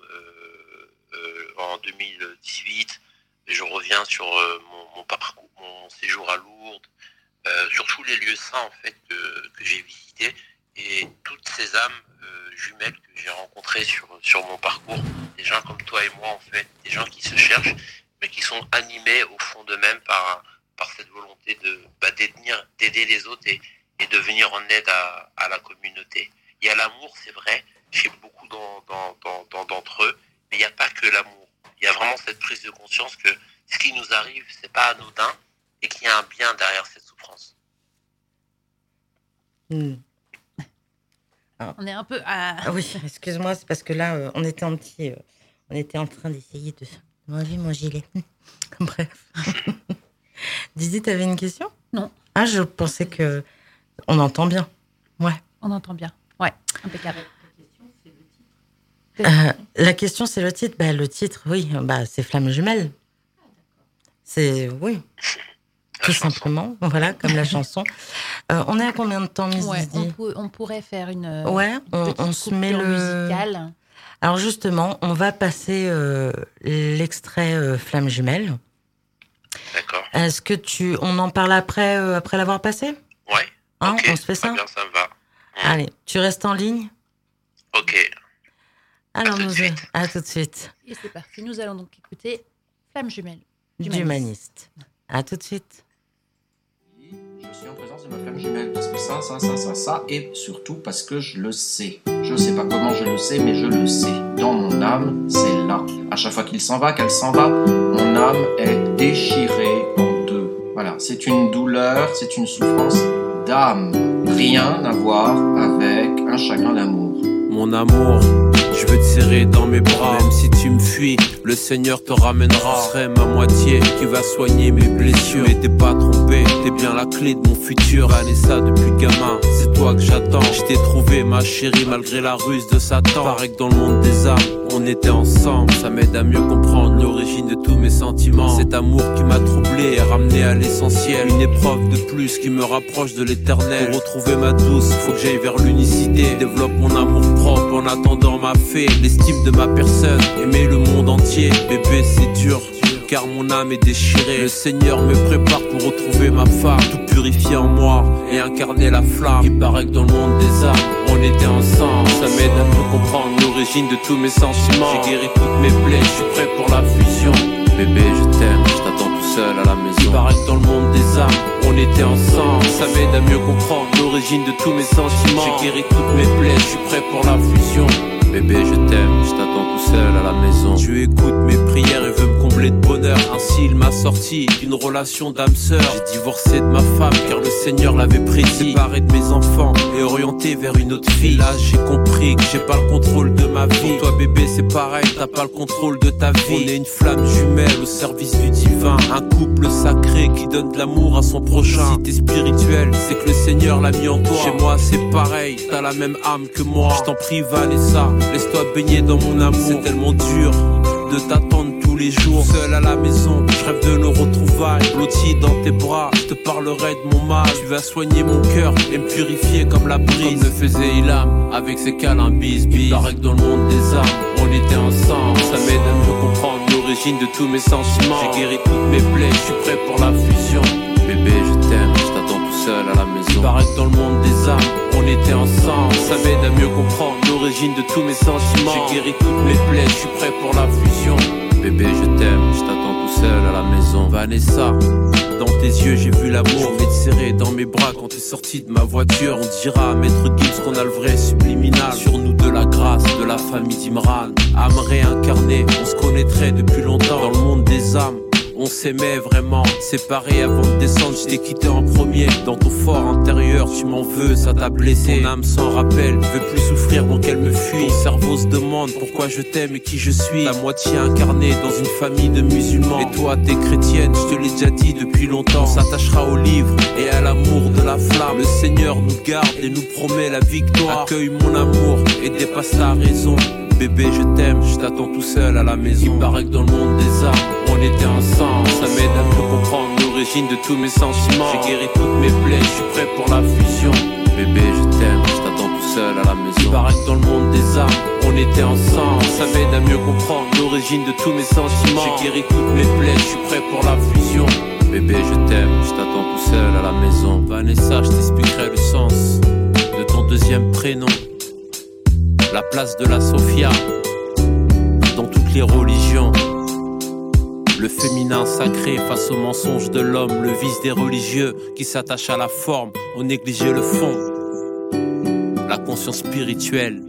en 2018. Et je reviens sur mon parcours, mon séjour à Lourdes, sur tous les lieux saints en fait que j'ai visités, et toutes ces âmes jumelles que j'ai rencontrées sur mon parcours, des gens comme toi et moi en fait, des gens qui se cherchent, mais qui sont animés au fond d'eux-mêmes par cette volonté d'aider les autres et de venir en aide à la communauté. Il y a l'amour, c'est vrai, chez beaucoup d'entre eux, mais il n'y a pas que l'amour. Il y a vraiment cette prise de conscience que ce qui nous arrive, c'est pas anodin et qu'il y a un bien derrière cette souffrance. Alors, on est un peu Ah oui, excuse-moi, c'est parce que là, on était en train d'essayer de enlever mon gilet. Bref. Didi, t'avais une question ? Non. Ah, je pensais que... On entend bien. Ouais. On entend bien. Ouais, impeccable. La question, c'est le titre. Le titre, oui, c'est Flammes jumelles. C'est... Oui. Tout simplement. Voilà, comme la chanson. On est à combien de temps, Miss Didi ? On pourrait faire une... Ouais, on se met musicale. Alors justement, on va passer l'extrait Flammes jumelles. D'accord. Est-ce que on en parle après l'avoir passé ? Ouais. Hein, okay. On se fait ça ? Bien, ça me va. Allez, tu restes en ligne ? Ok. Alors, à tout de suite. Et c'est parti. Nous allons donc écouter Flammes jumelles d'Humaniste. À tout de suite. Je suis en présence de ma flamme jumelle parce que ça, et surtout parce que je le sais. Je sais pas comment je le sais, mais je le sais. Dans mon âme, c'est là. À chaque fois qu'elle s'en va, mon âme est déchirée en deux. Voilà, c'est une douleur, c'est une souffrance d'âme. Rien à voir avec un chagrin d'amour. Mon amour, je veux te serrer dans mes bras. Même si tu me fuis, le Seigneur te ramènera. Ce serait ma moitié qui va soigner mes blessures. Mais t'es pas trompé, t'es bien la clé de mon futur. Vanessa, depuis gamin, c'est toi que j'attends. Je t'ai trouvé ma chérie malgré la ruse de Satan. Paraît que dans le monde des âmes, on était ensemble. Ça m'aide à mieux comprendre l'origine de tous mes sentiments. Cet amour qui m'a troublé et ramené à l'essentiel. Une épreuve de plus qui me rapproche de l'éternel. Pour retrouver ma douce, faut que j'aille vers l'unicité. Développe mon amour propre en attendant ma fée. L'estime de ma personne, aimer le monde entier. Bébé, c'est dur. car mon âme est déchirée. Le Seigneur me prépare pour retrouver ma femme, tout purifié en moi et incarner la flamme. Il paraît que dans le monde des âmes, on était ensemble. Ça m'aide à mieux comprendre l'origine de tous mes sentiments. J'ai guéri toutes mes plaies, je suis prêt pour la fusion. Bébé, je t'aime, je t'attends tout seul à la maison. Il paraît que dans le monde des âmes, on était ensemble. Ça m'aide à mieux comprendre l'origine de tous mes sentiments. J'ai guéri toutes mes plaies, je suis prêt pour la fusion. Bébé, je t'aime, je t'attends tout seul à la maison. Dieu écoute mes prières et veut me combler de bonheur. Ainsi il m'a sorti d'une relation d'âme sœur. J'ai divorcé de ma femme car le Seigneur l'avait prédit. Séparé de mes enfants et orienté vers une autre fille. Là j'ai compris que j'ai pas le contrôle de ma vie. Pour toi bébé c'est pareil, t'as pas le contrôle de ta vie. On est une flamme jumelle au service du divin. Un couple sacré qui donne de l'amour à son prochain. Si t'es spirituel, c'est que le Seigneur l'a mis en toi. Chez moi c'est pareil, t'as la même âme que moi. Je t'en prie Vanessa, laisse-toi baigner dans mon amour. C'est tellement dur de t'attendre tous les jours. Seul à la maison, je rêve de nos retrouvailles. Blotti dans tes bras, je te parlerai de mon mal. Tu vas soigner mon cœur et me purifier comme la brise. Comme le faisait Ilham avec ses câlins bis-bis. Il paraît que dans le monde des âmes, on était ensemble. Ça m'aide à mieux comprendre l'origine de tous mes sentiments. J'ai guéri toutes mes plaies, je suis prêt pour la fusion. Bébé, je t'aime, je t'attends tout seul à la maison. Il paraît que dans le monde des âmes, on était ensemble. Ça m'aide à mieux comprendre l'origine de tous mes sentiments. J'ai guéri toutes mes plaies, je suis prêt pour la fusion. Bébé, je t'aime, je t'attends tout seul à la maison. Vanessa, dans tes yeux j'ai vu l'amour. Je vais te serrer dans mes bras quand t'es sorti de ma voiture. On dira à Maître Gibbs qu'on a le vrai subliminal. Sur nous de la grâce, de la famille d'Imran. Âme réincarnée, on se connaîtrait depuis longtemps. Dans le monde des âmes, on s'aimait vraiment, séparés avant de descendre, je t'ai quitté en premier. Dans ton fort intérieur, tu m'en veux, ça t'a blessé. Ton âme s'en rappelle, veut plus souffrir donc elle me fuit. Ton cerveau se demande pourquoi je t'aime et qui je suis. La moitié incarnée dans une famille de musulmans. Et toi t'es chrétienne, je te l'ai déjà dit depuis longtemps. On s'attachera au livre et à l'amour de la flamme. Le Seigneur nous garde et nous promet la victoire. Accueille mon amour et dépasse la raison. Bébé, je t'aime, je t'attends tout seul à la maison. Il paraît que dans le monde des âmes, on était ensemble. Ça m'aide à mieux comprendre l'origine de tous mes sentiments. J'ai guéri toutes mes plaies, je suis prêt pour la fusion. Bébé, je t'aime, je t'attends tout seul à la maison. Il paraît que dans le monde des âmes, on était ensemble. Ça m'aide à mieux comprendre l'origine de tous mes sentiments. J'ai guéri toutes mes plaies, je suis prêt pour la fusion. Bébé, je t'aime, je t'attends tout seul à la maison. Vanessa, je t'expliquerai le sens de ton deuxième prénom. La place de la Sophia dans toutes les religions. Le féminin sacré face au mensonge de l'homme. Le vice des religieux qui s'attachent à la forme, ont négligé le fond. La conscience spirituelle.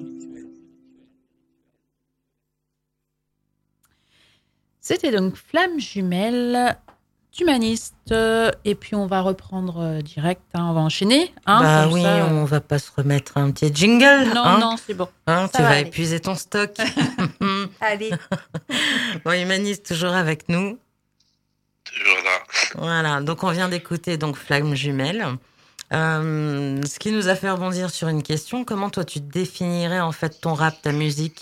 C'était donc Flamme Jumelle d'Humaniste. Et puis on va reprendre direct, on va enchaîner. Bah oui, ça, on va pas se remettre un petit jingle. Non, c'est bon. Tu vas épuiser ton stock. Allez. Bon, Humaniste toujours avec nous. Toujours là. Voilà, donc on vient d'écouter donc Flamme Jumelle. Ce qui nous a fait rebondir sur une question, comment toi tu définirais en fait ton rap, ta musique?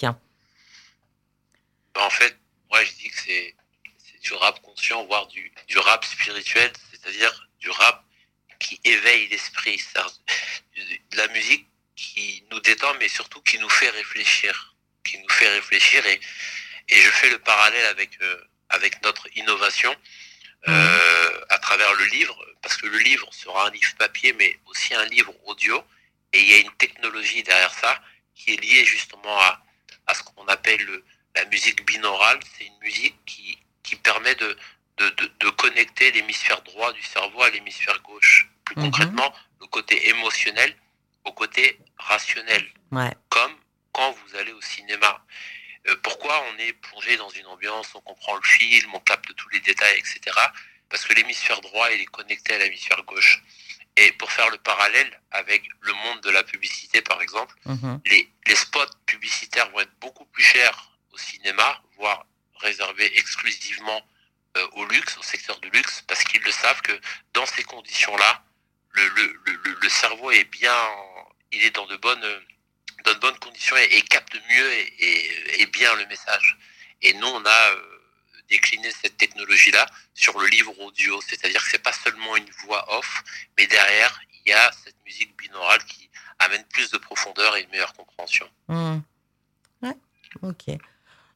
En fait, moi je dis que c'est du rap conscient, voire du rap spirituel, c'est-à-dire du rap qui éveille l'esprit, de la musique qui nous détend, mais surtout qui nous fait réfléchir, et je fais le parallèle avec notre innovation à travers le livre, parce que le livre sera un livre papier, mais aussi un livre audio, et il y a une technologie derrière ça qui est liée justement à ce qu'on appelle la musique binaurale. C'est une musique qui permet de connecter l'hémisphère droit du cerveau à l'hémisphère gauche. Plus concrètement, le côté émotionnel au côté rationnel. Ouais. Comme quand vous allez au cinéma. Pourquoi on est plongé dans une ambiance, on comprend le film, on capte tous les détails, etc. Parce que l'hémisphère droit, il est connecté à l'hémisphère gauche. Et pour faire le parallèle avec le monde de la publicité, par exemple, les spots publicitaires vont être beaucoup plus chers au cinéma, voire réservés exclusivement au luxe, au secteur du luxe, parce qu'ils le savent que dans ces conditions-là, le cerveau est bien, il est dans de bonnes conditions et capte mieux et bien le message. Et nous, on a décliné cette technologie-là sur le livre audio, c'est-à-dire que c'est pas seulement une voix off, mais derrière, il y a cette musique binaurale qui amène plus de profondeur et une meilleure compréhension. Ouais, ok.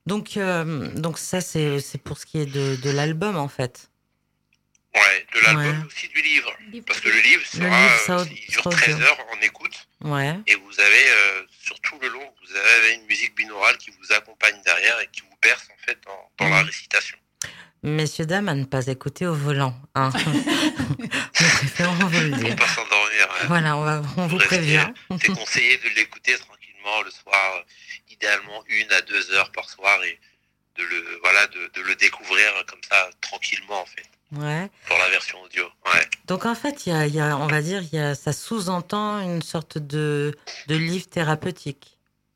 Donc ça, c'est pour ce qui est de l'album, en fait. Ouais, de l'album, Ouais. mais aussi du livre. Parce que le livre, Le livre, ça, il dure ça 13 audio. heures en écoute. Ouais. Et vous avez, sur tout le long, vous avez une musique binaurale qui vous accompagne derrière et qui vous berce, en fait, dans la récitation. Messieurs, dames, à ne pas écouter au volant. Hein. Nous préférons vous le dire. Pour pas s'endormir. Voilà, on vous prévient. C'est conseillé de l'écouter tranquillement le soir, idéalement 1 à 2 heures par soir, et de le découvrir comme ça, tranquillement, en fait. Ouais. Pour la version audio, ouais. Donc en fait, on va dire, ça sous-entend une sorte de livre thérapeutique.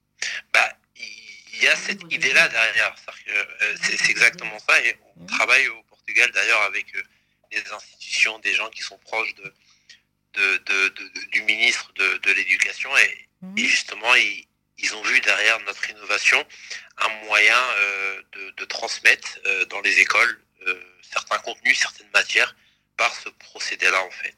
Il y a cette idée-là derrière. C'est exactement ça. Et on travaille au Portugal d'ailleurs avec des institutions, des gens qui sont proches du ministre de l'Éducation. Et justement, ils ont vu derrière notre innovation un moyen de transmettre dans les écoles certains contenus, certaines matières par ce procédé-là, en fait.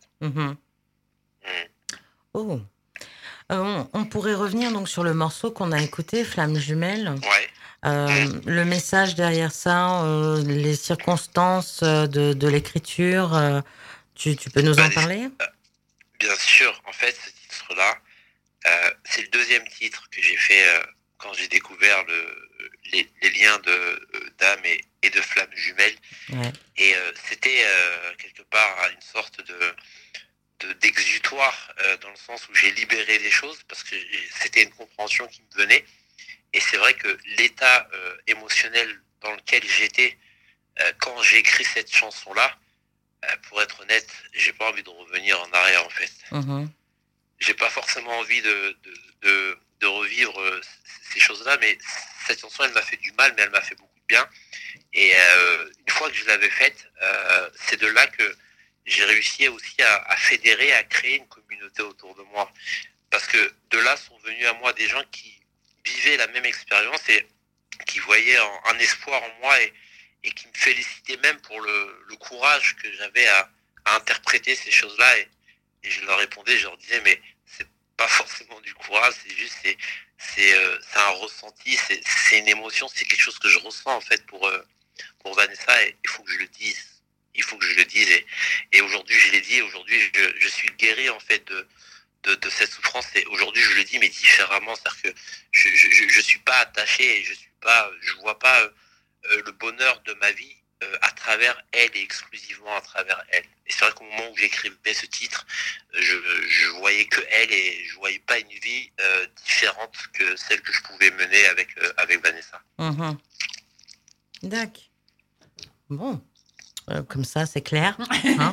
Oh. On pourrait revenir donc sur le morceau qu'on a écouté, Flamme jumelle. Ouais. Le message derrière ça, les circonstances de l'écriture, tu peux nous en parler? Bien sûr. En fait, ce titre-là, c'est le deuxième titre que j'ai fait quand j'ai découvert les liens d'âme et de flamme jumelle. Ouais. Et c'était quelque part une sorte d'exutoire dans le sens où j'ai libéré des choses parce que c'était une compréhension qui me venait. Et c'est vrai que l'état émotionnel dans lequel j'étais quand j'ai écrit cette chanson-là, pour être honnête, j'ai pas envie de revenir en arrière, en fait. J'ai pas forcément envie de revivre ces choses-là, mais cette chanson, elle m'a fait du mal, mais elle m'a fait beaucoup de bien. Et une fois que je l'avais faite, c'est de là que j'ai réussi aussi à fédérer, à créer une communauté autour de moi. Parce que de là sont venus à moi des gens qui vivaient la même expérience et qui voyaient un espoir en moi et qui me félicitaient même pour le courage que j'avais à interpréter ces choses-là. Et je leur répondais, je leur disais, mais c'est pas forcément du courage, c'est juste, c'est un ressenti, c'est une émotion, c'est quelque chose que je ressens en fait pour Vanessa, et il faut que je le dise. Il faut que je le dise, et aujourd'hui je l'ai dit, aujourd'hui je suis guéri en fait de cette souffrance, et aujourd'hui je le dis mais différemment, c'est-à-dire que je suis pas attaché, et je vois pas le bonheur de ma vie à travers elle et exclusivement à travers elle. Et c'est vrai qu'au moment où j'écrivais ce titre, je voyais que elle, et je voyais pas une vie différente que celle que je pouvais mener avec Vanessa. D'accord. Bon. Comme ça, c'est clair. Hein.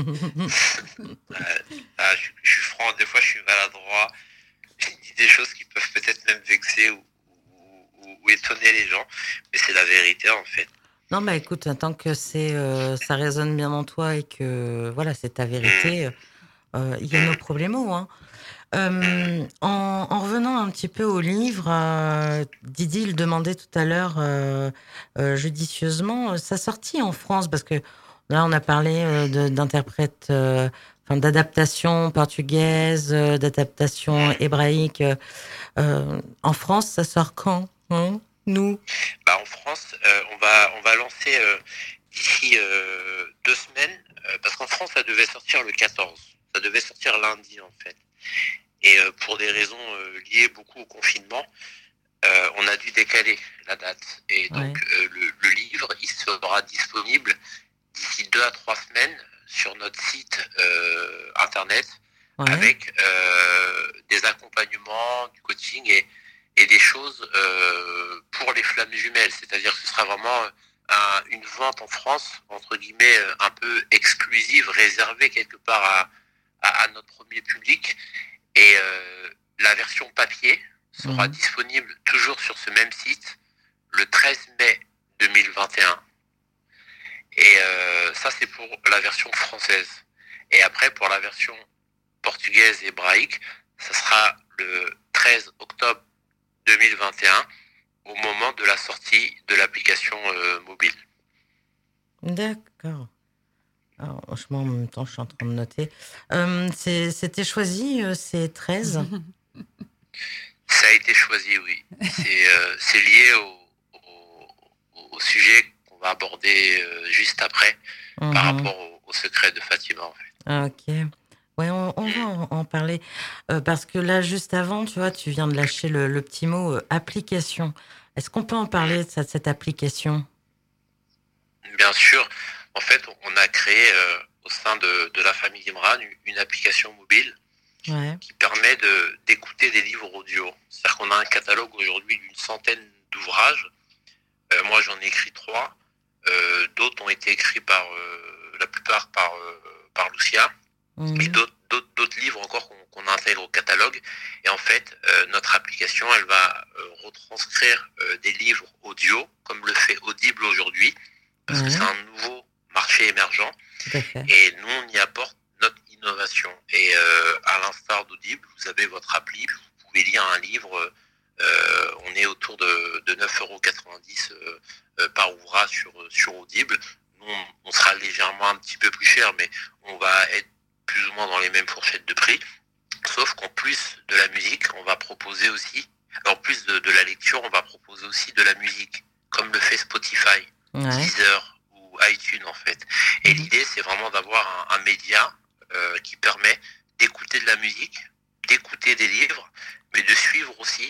Je suis franc, des fois je suis maladroit, je dis des choses qui peuvent peut-être même vexer ou étonner les gens, mais c'est la vérité en fait. Non, bah écoute, tant que ça résonne bien en toi et que voilà, c'est ta vérité, il y a nos problèmes. Hein. En revenant un petit peu au livre, Didi le demandait tout à l'heure judicieusement, sa sortie en France, parce que là on a parlé d'interprètes, d'adaptation portugaise, d'adaptation hébraïque. En France, ça sort quand, hein, nous? En France, on va lancer d'ici 2 semaines, parce qu'en France ça devait sortir le 14, ça devait sortir lundi en fait. Et pour des raisons liées beaucoup au confinement, on a dû décaler la date. Et donc le livre, il sera disponible d'ici 2 à 3 semaines sur notre site internet, avec des accompagnements, du coaching et des choses pour les flammes jumelles. C'est-à-dire que ce sera vraiment une vente en France, entre guillemets, un peu exclusive, réservée quelque part à notre premier public. Et la version papier sera disponible toujours sur ce même site le 13 mai 2021. Et ça, c'est pour la version française. Et après, pour la version portugaise et hébraïque, ça sera le 13 octobre 2021, au moment de la sortie de l'application mobile. D'accord. Alors, franchement, en même temps, je suis en train de noter. C'était choisi, c'est 13 Ça a été choisi, oui. C'est lié sujet qu'on va aborder juste après, par rapport au secret de Fatima, en fait. Ok. Ouais, on va en parler. Parce que là, juste avant, tu vois, tu viens de lâcher le petit mot application. Est-ce qu'on peut en parler de cette application ? Bien sûr. En fait, on a créé au sein de la famille Imran une application mobile qui permet d'écouter des livres audio. C'est-à-dire qu'on a un catalogue aujourd'hui d'une centaine d'ouvrages. Moi, j'en ai écrit 3. D'autres ont été écrits la plupart par Lucia. Et d'autres livres encore qu'on intègre au catalogue. Et en fait, notre application, elle va retranscrire des livres audio, comme le fait Audible aujourd'hui, parce que c'est un nouveau marché émergent. Et nous, on y apporte notre innovation. Et à l'instar d'Audible, vous avez votre appli, vous pouvez lire un livre. On est autour de 9,90 € par ouvrage sur Audible. Nous, on sera légèrement un petit peu plus cher, mais on va être plus ou moins dans les mêmes fourchettes de prix. Sauf qu'en plus de la musique, on va proposer aussi, en plus de la lecture, on va proposer aussi de la musique, comme le fait Spotify, Deezer ou iTunes en fait. Et l'idée, c'est vraiment d'avoir un média qui permet d'écouter de la musique, d'écouter des livres, mais de suivre aussi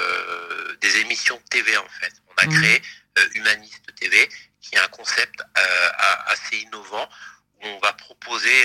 des émissions de TV en fait. On a créé Humaniste TV, qui est un concept assez innovant, où on va proposer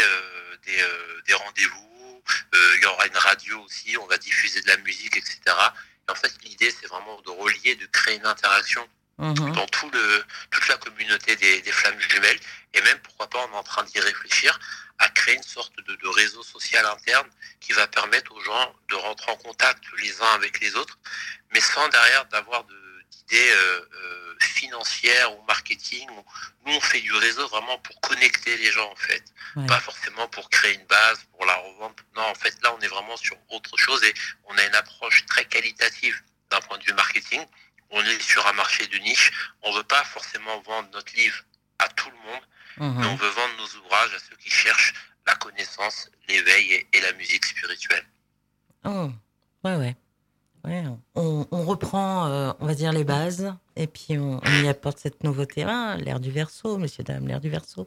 des rendez-vous, il y aura une radio aussi, on va diffuser de la musique, etc. Et en fait, l'idée, c'est vraiment de relier, de créer une interaction dans toute la communauté des flammes jumelles. Et même, pourquoi pas, on est en train d'y réfléchir, à créer une sorte de réseau social interne qui va permettre aux gens de rentrer en contact les uns avec les autres, mais sans derrière d'avoir d'idées financières ou marketing. Nous, on fait du réseau vraiment pour connecter les gens, en fait. Pas forcément pour créer une base, pour la revendre. Non, en fait, là, on est vraiment sur autre chose et on a une approche très qualitative d'un point de vue marketing. On est sur un marché de niche. On veut pas forcément vendre notre livre à tout le monde, mais on veut vendre nos ouvrages à ceux qui cherchent la connaissance, l'éveil et la musique spirituelle. Oh, ouais. On reprend, on va dire, les bases, et puis on y apporte cette nouveauté. L'air du Verseau, messieurs, dames, l'air du Verseau.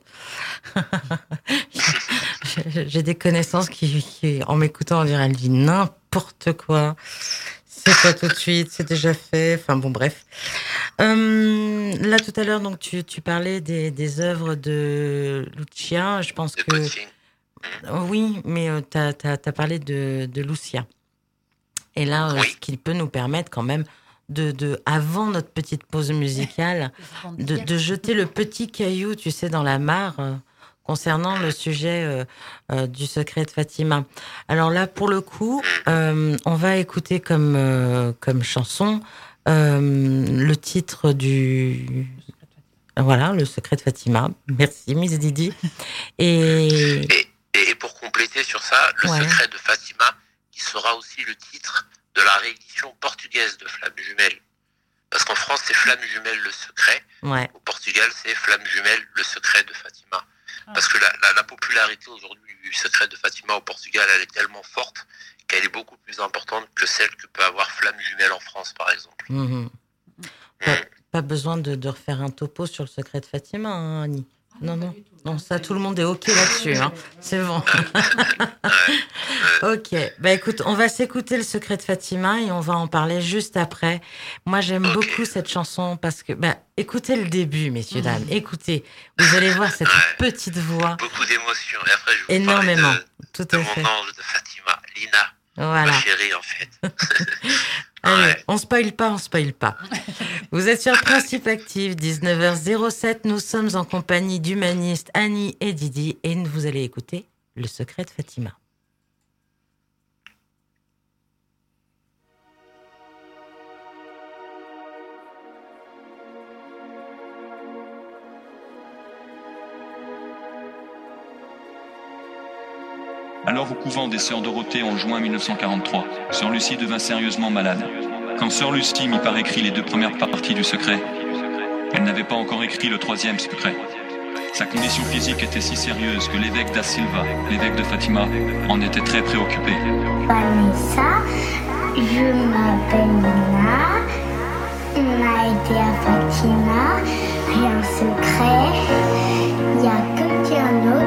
J'ai des connaissances qui, en m'écoutant, on dirait, elle dit n'importe quoi. C'est pas tout de suite, c'est déjà fait. Enfin bon, bref. Là, tout à l'heure, donc tu parlais des œuvres de Lucia. Je pense que... Oui, mais t'as parlé de Lucia. Et là, ce qui peut nous permettre quand même avant notre petite pause musicale, de jeter le petit caillou, tu sais, dans la mare, concernant le sujet du secret de Fatima. Alors là, pour le coup, on va écouter comme chanson le titre du... Voilà, le secret de Fatima. Merci, Miss Didi. Et pour compléter sur ça, le secret de Fatima, qui sera aussi le titre de la réédition portugaise de Flammes Jumelles. Parce qu'en France, c'est Flammes Jumelles le secret. Au Portugal, c'est Flammes Jumelles le secret de Fatima. Parce que la popularité aujourd'hui du secret de Fatima au Portugal, elle est tellement forte qu'elle est beaucoup plus importante que celle que peut avoir Flammes Jumelles en France, par exemple. Pas besoin de refaire un topo sur le secret de Fatima, hein, Annie. Non, ça, tout le monde est OK là-dessus. Hein. C'est bon. OK. Bah écoute, on va s'écouter le secret de Fatima et on va en parler juste après. Moi, j'aime beaucoup cette chanson parce que... écoutez le début, messieurs, dames. Écoutez. Vous allez voir cette petite voix. Beaucoup d'émotions. Et après, je vous énormément. Tout à fait. Mon ange de Fatima, Lina. Voilà. Ma chérie, en fait. Allez, on spoil pas. Vous êtes sur Principe Actif, 19h07. Nous sommes en compagnie d'Humaniste Annie et Didi et vous allez écouter Le secret de Fatima. Alors au couvent des Sœurs Dorothée en juin 1943, Sœur Lucie devint sérieusement malade. Quand Sœur Lucie mit par écrit les 2 premières parties du secret, elle n'avait pas encore écrit le 3e secret. Sa condition physique était si sérieuse que l'évêque da Silva, l'évêque de Fatima, en était très préoccupé. Vanessa, je m'appelle Nina, On a été à Fatima, j'ai un secret. Il n'y a que Tierno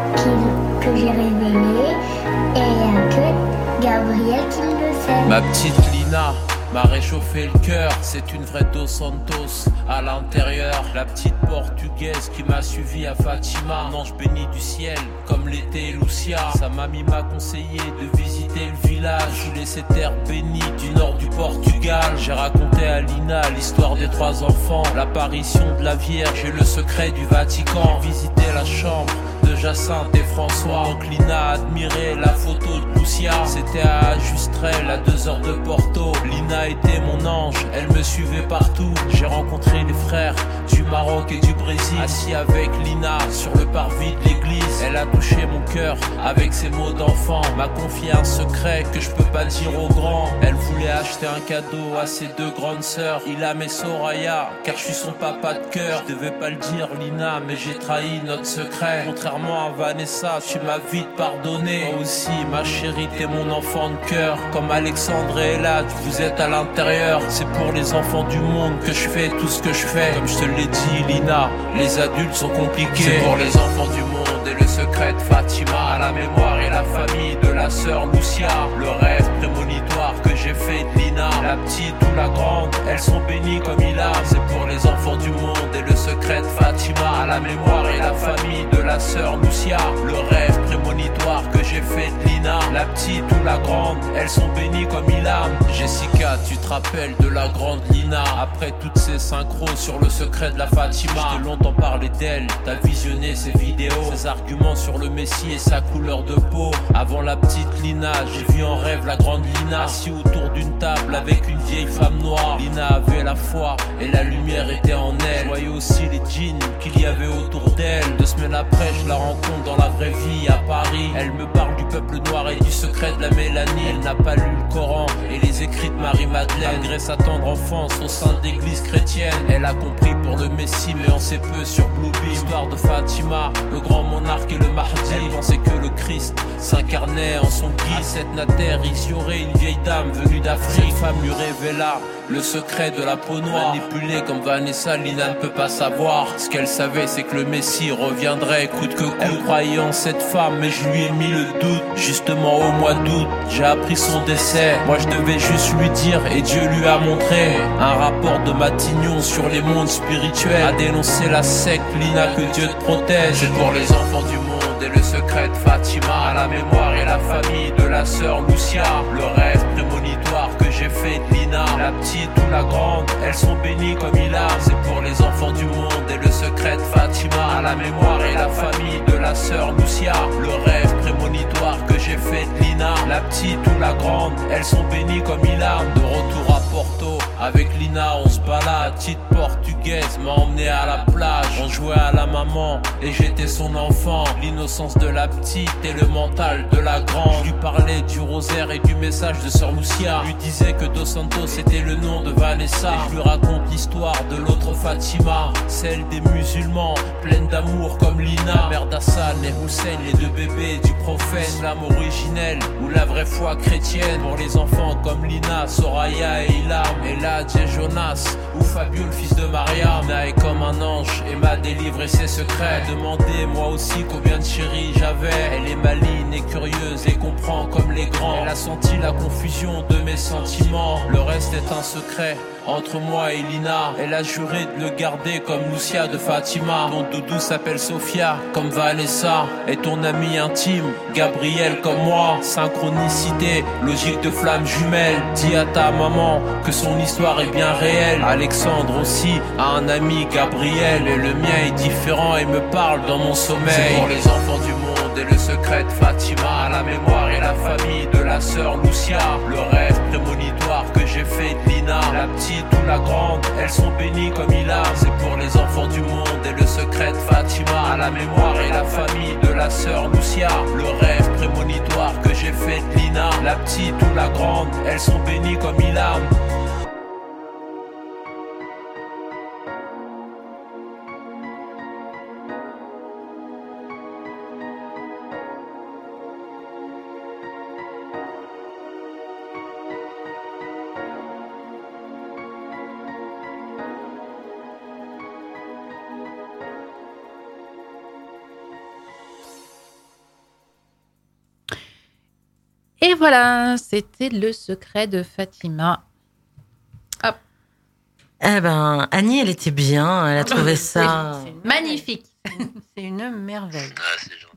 que j'ai révélé et il n'y a que Gabriel qui le sait. Ma petite Lina m'a réchauffé le cœur, c'est une vraie Dos Santos à l'intérieur. La petite portugaise qui m'a suivi à Fatima, un ange béni du ciel, comme l'était Lucia. Sa mamie m'a conseillé de visiter le village sous les ces terres bénies du nord du Portugal. J'ai raconté à Lina l'histoire des 3 enfants, l'apparition de la Vierge et le secret du Vatican. J'ai visité la chambre de Jacinthe et François. Donc Lina a admiré la photo de Lucia. C'était à Justrel, à 2 heures de Porto. Lina était mon ange, elle me suivait partout. J'ai rencontré les frères du Maroc et du Brésil. Assis avec Lina sur le parvis de l'église, elle a touché mon cœur avec ses mots d'enfant. M'a confié un secret que je peux pas dire aux grands. Elle voulait acheter un cadeau à ses 2 grandes sœurs, Ilham et Soraya, car je suis son papa de cœur. Je devais pas le dire Lina, mais j'ai trahi notre secret. Contrairement à Vanessa, tu m'as vite pardonné. Moi aussi ma chérie, t'es mon enfant de cœur. Comme Alexandre et Elad, vous êtes à l'intérieur. C'est pour les enfants du monde que je fais tout ce que je fais. Comme je te l'ai dit Lina, les adultes sont compliqués. C'est pour les enfants du monde et le secret de Fatima. La mémoire et la famille de la sœur Lucia. Le rêve prémonitoire que j'ai fait de Lina. La petite ou la grande, elles sont bénies comme Ilham. C'est pour les enfants du monde et le secret de Fatima. La mémoire et la famille de la sœur Lucia. Le rêve prémonitoire que j'ai fait de Lina. La petite ou la grande, elles sont bénies comme Ilham. Jessica, tu te rappelles de la grande Lina? Après toutes ces synchros sur le secret de la Fatima, je t'ai longtemps parlé d'elle, t'as visionné ses vidéos, ses arguments sur le Messie et sa couleur de peau. Avant la petite Lina, j'ai vu en rêve la grande Lina, assis autour d'une table avec une vieille femme noire. Lina avait la foi et la lumière était en elle. Je voyais aussi les djinns qu'il y avait autour d'elle. 2 semaines après, je la rencontre dans la vraie vie à Paris. Elle me parle du peuple noir et du secret de la mélanie. Elle n'a pas lu le Coran et les écrits de Marie-Madeleine. Malgré sa tendre enfance au sein d'église chrétienne, elle a compris pour le Messie, mais on sait peu sur Bluebeam. L'histoire de Fatima, le grand monarque et le Mahdi. Elle pensait que le Christ s'incarnait en son guise. À cette natère, il y aurait une vieille dame venue d'Afrique. Cette femme lui révéla le secret de la peau noire. Manipulée comme Vanessa, Lina ne peut pas savoir. Ce qu'elle savait, c'est que le Messie reviendrait coûte que coûte. Elle croyait en cette femme, mais je lui ai mis le doute. Justement au mois d'août, j'ai appris son décès. Moi je devais juste lui dire et Dieu lui a montré un rapport de Matignon sur les mondes spirituels. A dénoncé la secte, Lina, que Dieu te protège. C'est pour les enfants du monde et le secret de Fatima. La mémoire et la famille de la sœur Lucia. Le rêve prémonitoire que j'ai fait de Lina. La petite ou la grande, elles sont bénies comme Ilham. C'est pour les enfants du monde et le secret de Fatima. La mémoire et la famille de la sœur Lucia. Le rêve prémonitoire que j'ai fait de Lina. La petite ou la grande, elles sont bénies comme Ilham. De retour à Porto, avec Lina on se balade. Petite portugaise m'a emmené à la plage. On jouait à la maman et j'étais son enfant. L'innocence de la petite et le mental de la grande. Je lui parlais du rosaire et du message de sœur Lucia. Je lui disais que Dos Santos était le nom de Vanessa. Et je lui raconte l'histoire de l'autre Fatima, celle des musulmans, pleine d'amour comme Lina. Mère d'Hassan et Hussein, les 2 bébés du prophète. L'âme originelle ou la vraie foi chrétienne. Pour les enfants comme Lina, Soraya et Ilham. Elad et Jonas ou Fabio le fils de Mariam. Lina est comme un ange et m'a délivré ses secrets. Demandez moi aussi combien de chéris j'avais. Elle est maligne et curieuse et comprend comme les grands. Elle a senti la confusion de mes sentiments. Le reste est un secret entre moi et Lina. Elle a juré de le garder comme Lucia de Fatima. Ton doudou s'appelle Sophia comme Vanessa. Et ton ami intime Gabriel comme moi. Synchronicité, logique de flamme jumelle. Dis à ta maman que son histoire est bien réelle. Alexandre aussi a un ami Gabriel. Et le mien est différent et me parle dans mon sommeil. C'est pour les enfants du monde et le secret de Fatima. La mémoire et la famille de la sœur Lucia. Le rêve prémonitoire que j'ai fait de Lina. La petite ou la grande, elles sont bénies comme Ilham. C'est pour les enfants du monde et le secret de Fatima. La mémoire et la famille de la sœur Lucia. Le rêve prémonitoire que j'ai fait de Lina. La petite ou la grande, elles sont bénies comme Ilham. Et voilà, c'était le secret de Fatima. Hop. Eh ben, Annie, elle était bien. Elle a trouvé ça magnifique. C'est une merveille. Ah, c'est gentil.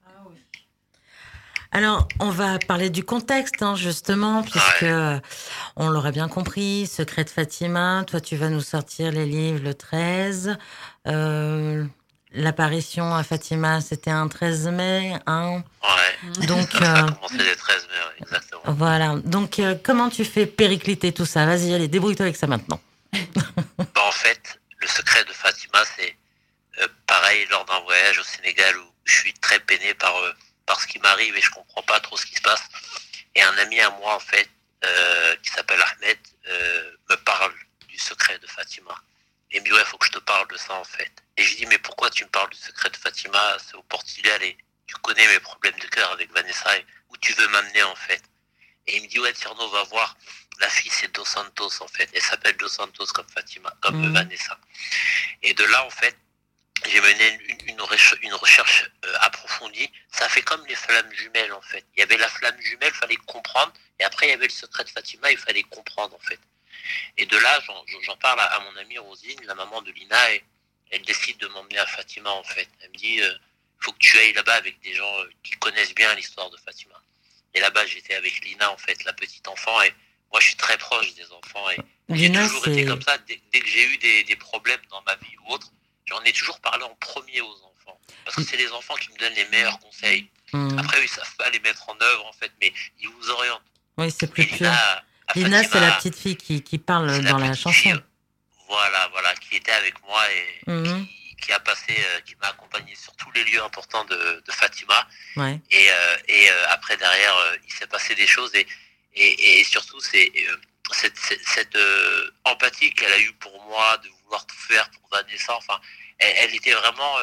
Alors, on va parler du contexte, justement, puisque on l'aura bien compris, Secret de Fatima. Toi, tu vas nous sortir les livres le 13. L'apparition à Fatima, c'était un 13 mai, hein. Ouais. Donc, ça a commencé le 13 mai, exactement. Voilà. Donc, comment tu fais péricliter tout ça? Vas-y, allez, débrouille-toi avec ça maintenant. En fait, le secret de Fatima, c'est pareil lors d'un voyage au Sénégal où je suis très peiné par ce qui m'arrive et je comprends pas trop ce qui se passe. Et un ami à moi, en fait, qui s'appelle Ahmed, me parle du secret de Fatima. Et il me dit, ouais, faut que je te parle de ça, en fait. Et je lui dis, mais pourquoi tu me parles du secret de Fatima? C'est au Portugal et tu connais mes problèmes de cœur avec Vanessa et où tu veux m'amener, en fait. Et il me dit, ouais, Tierno, va voir. La fille, c'est Dos Santos, en fait. Elle s'appelle Dos Santos comme Fatima, comme Vanessa. Et de là, en fait, j'ai mené une recherche approfondie. Ça fait comme les flammes jumelles, en fait. Il y avait la flamme jumelle, il fallait comprendre. Et après, il y avait le secret de Fatima, il fallait comprendre, en fait. Et de là, j'en parle à mon amie Rosine, la maman de Lina, et elle décide de m'emmener à Fatima, en fait. Elle me dit, faut que tu ailles là-bas avec des gens qui connaissent bien l'histoire de Fatima. Et là-bas, j'étais avec Lina, en fait, la petite enfant, et moi, je suis très proche des enfants, et j'ai toujours été comme ça. Dès que j'ai eu des problèmes dans ma vie ou autre, j'en ai toujours parlé en premier aux enfants. Parce que c'est les enfants qui me donnent les meilleurs conseils. Après, ils savent pas les mettre en œuvre, en fait, mais ils vous orientent. Oui, c'est plus pur. Lina, c'est la petite fille qui parle dans la chanson. Fille, voilà, qui était avec moi et qui a passé, qui m'a accompagné sur tous les lieux importants de Fatima. Ouais. Et après, derrière, il s'est passé des choses et surtout, c'est cette empathie qu'elle a eue pour moi, de vouloir tout faire pour Vanessa. Enfin, elle était vraiment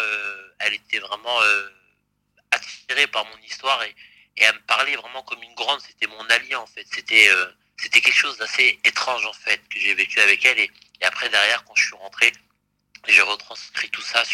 attirée par mon histoire et elle me parlait vraiment comme une grande. C'était mon allié, en fait. C'était quelque chose d'assez étrange, en fait, que j'ai vécu avec elle. Et après, derrière, quand je suis rentré, j'ai retranscrit tout ça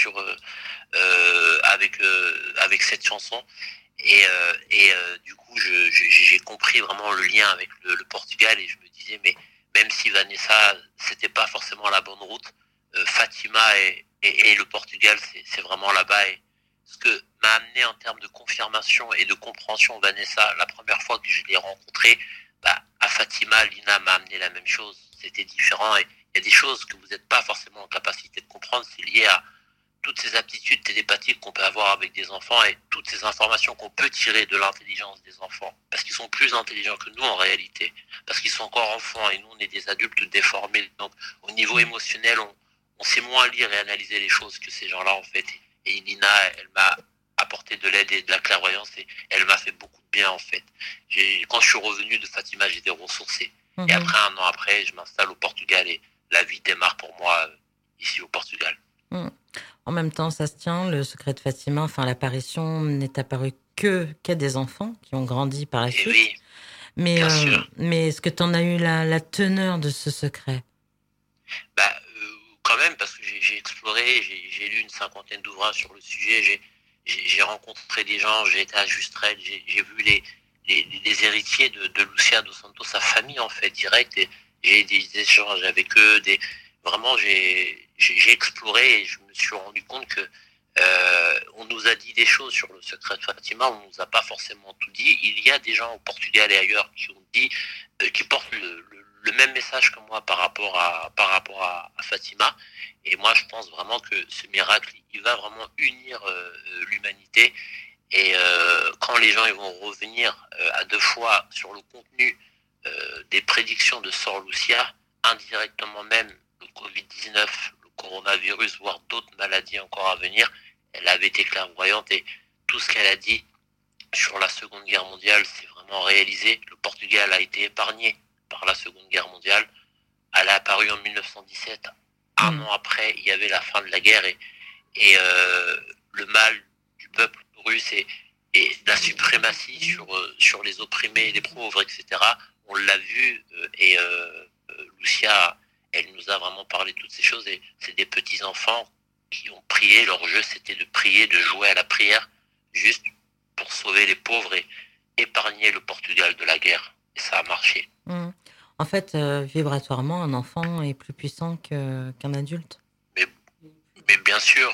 avec cette chanson. Et du coup, j'ai compris vraiment le lien avec le Portugal. Et je me disais, mais même si Vanessa, c'était pas forcément la bonne route, Fatima et le Portugal, c'est vraiment là-bas. Et ce que m'a amené en termes de confirmation et de compréhension Vanessa, la première fois que je l'ai rencontrée, à Fatima, Lina m'a amené la même chose. C'était différent et il y a des choses que vous n'êtes pas forcément en capacité de comprendre. C'est lié à toutes ces aptitudes télépathiques qu'on peut avoir avec des enfants et toutes ces informations qu'on peut tirer de l'intelligence des enfants. Parce qu'ils sont plus intelligents que nous en réalité. Parce qu'ils sont encore enfants et nous, on est des adultes déformés. Donc, au niveau émotionnel, on sait moins lire et analyser les choses que ces gens-là, en fait. Et Lina, elle m'a apporté de l'aide et de la clairvoyance et elle m'a fait beaucoup de bien, en fait. Quand je suis revenu de Fatima, j'étais ressourcé. Et après, un an après, je m'installe au Portugal et la vie démarre pour moi ici au Portugal. En même temps, ça se tient, le secret de Fatima, enfin l'apparition n'est apparue qu'à des enfants qui ont grandi par la suite. Oui, mais est-ce que tu en as eu la teneur de ce secret? Quand même, parce que j'ai exploré, j'ai lu une 50aine d'ouvrages sur le sujet, j'ai rencontré des gens, j'ai été à Justrel, j'ai vu les héritiers de Lucia dos Santos, sa famille en fait, direct, et j'ai des échanges avec eux, vraiment j'ai exploré et je me suis rendu compte que on nous a dit des choses sur le secret de Fatima, on nous a pas forcément tout dit. Il y a des gens au Portugal et ailleurs qui ont dit, qui portent le même message que moi par rapport à Fatima. Et moi, je pense vraiment que ce miracle, il va vraiment unir l'humanité. Et quand les gens ils vont revenir à deux fois sur le contenu des prédictions de Sor Lucia, indirectement même le Covid-19, le coronavirus, voire d'autres maladies encore à venir, elle avait été clairvoyante et tout ce qu'elle a dit sur la Seconde Guerre mondiale, c'est vraiment réalisé. Le Portugal a été épargné par la Seconde Guerre mondiale. Elle a apparu en 1917. Un an après, il y avait la fin de la guerre et le mal du peuple russe et la suprématie sur les opprimés, les pauvres, etc. On l'a vu et Lucia, elle nous a vraiment parlé de toutes ces choses et c'est des petits enfants qui ont prié. Leur jeu, c'était de prier, de jouer à la prière, juste pour sauver les pauvres épargner le Portugal de la guerre. Et ça a marché. En fait, vibratoirement, un enfant est plus puissant qu'un adulte. Mais bien sûr,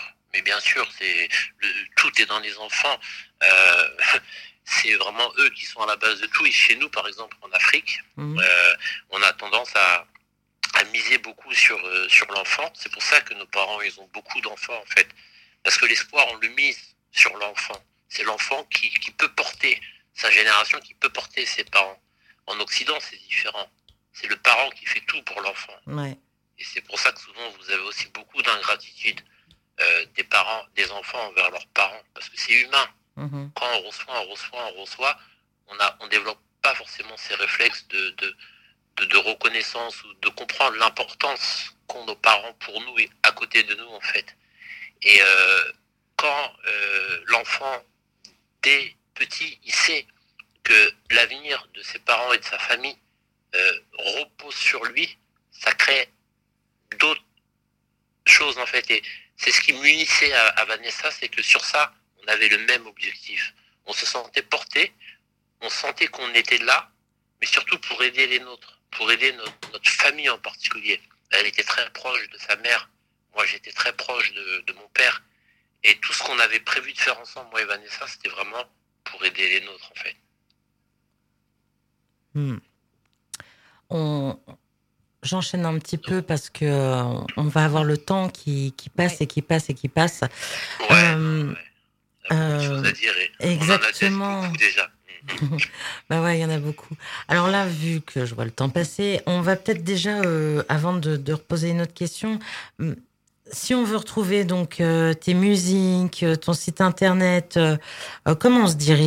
tout est dans les enfants. C'est vraiment eux qui sont à la base de tout. Et chez nous, par exemple, en Afrique, on a tendance à miser beaucoup sur l'enfant. C'est pour ça que nos parents, ils ont beaucoup d'enfants, en fait. Parce que l'espoir, on le mise sur l'enfant. C'est l'enfant qui peut porter sa génération, qui peut porter ses parents. En Occident, c'est différent. C'est le parent qui fait tout pour l'enfant. Ouais. Et c'est pour ça que souvent, vous avez aussi beaucoup d'ingratitude des parents, des enfants envers leurs parents. Parce que c'est humain. Quand on reçoit, on développe pas forcément ces réflexes de reconnaissance ou de comprendre l'importance qu'ont nos parents pour nous et à côté de nous, en fait. Et quand l'enfant, dès petit, il sait que l'avenir de ses parents et de sa famille repose sur lui, ça crée d'autres choses, en fait. Et c'est ce qui m'unissait à Vanessa, c'est que sur ça, on avait le même objectif. On se sentait porté, on sentait qu'on était là, mais surtout pour aider les nôtres, pour aider notre famille en particulier. Elle était très proche de sa mère, moi j'étais très proche de mon père, et tout ce qu'on avait prévu de faire ensemble, moi et Vanessa, c'était vraiment pour aider les nôtres, en fait. J'enchaîne un petit peu parce que on va avoir le temps qui passe et qui passe et qui passe. Chose à dire, exactement. On en a beaucoup déjà. Bah ouais, il y en a beaucoup. Alors là, vu que je vois le temps passer, on va peut-être déjà, avant de reposer une autre question, si on veut retrouver donc tes musiques, ton site internet, comment on se dirige ?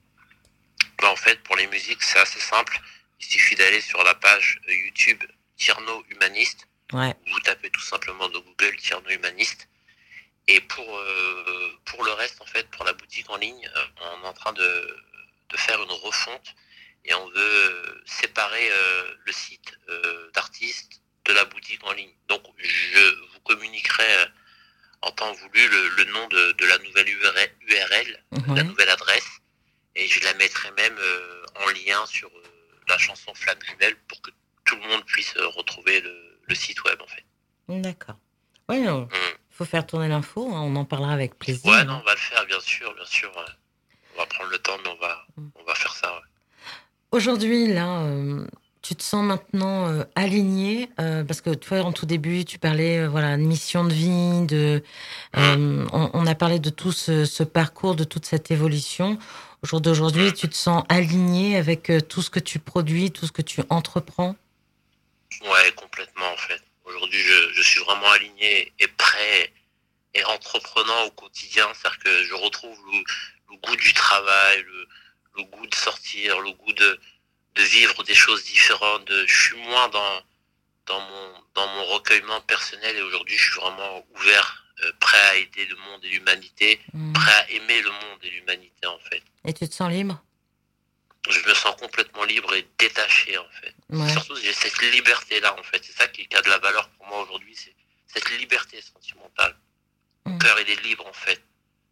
En fait, pour les musiques, c'est assez simple. Il suffit d'aller sur la page YouTube Tierno Humaniste. Ouais. Vous tapez tout simplement dans Google Tierno Humaniste. Et pour le reste, en fait, pour la boutique en ligne, on est en train de faire une refonte et on veut séparer le site d'artiste de la boutique en ligne. Donc, je vous communiquerai en temps voulu le nom de la nouvelle URL, la nouvelle adresse, et je la mettrai même en lien sur la chanson Flamme Jumelle pour que tout le monde puisse retrouver le site web, en fait. D'accord. Ouais, non. Faut faire tourner l'info, hein, on en parlera avec plaisir. Ouais, non, on va le faire, bien sûr. On va prendre le temps, mais on va faire ça. Ouais. Aujourd'hui, là, tu te sens maintenant aligné, parce que toi, en tout début, tu parlais, voilà, de mission de vie, on a parlé de tout ce parcours, de toute cette évolution. Au jour d'aujourd'hui, tu te sens aligné avec tout ce que tu produis, tout ce que tu entreprends ? Ouais, complètement, en fait. Aujourd'hui, je suis vraiment aligné et prêt et entreprenant au quotidien. C'est-à-dire que je retrouve le goût du travail, le goût de sortir, le goût de vivre des choses différentes. Je suis moins dans mon recueillement personnel et aujourd'hui, je suis vraiment ouvert, prêt à aider le monde et l'humanité, prêt à aimer le monde et l'humanité, en fait. Et tu te sens libre ? Je me sens complètement libre et détaché, en fait. Ouais. Surtout, j'ai cette liberté-là, en fait. C'est ça qui a de la valeur pour moi aujourd'hui, c'est cette liberté sentimentale. Mon cœur, il est libre, en fait.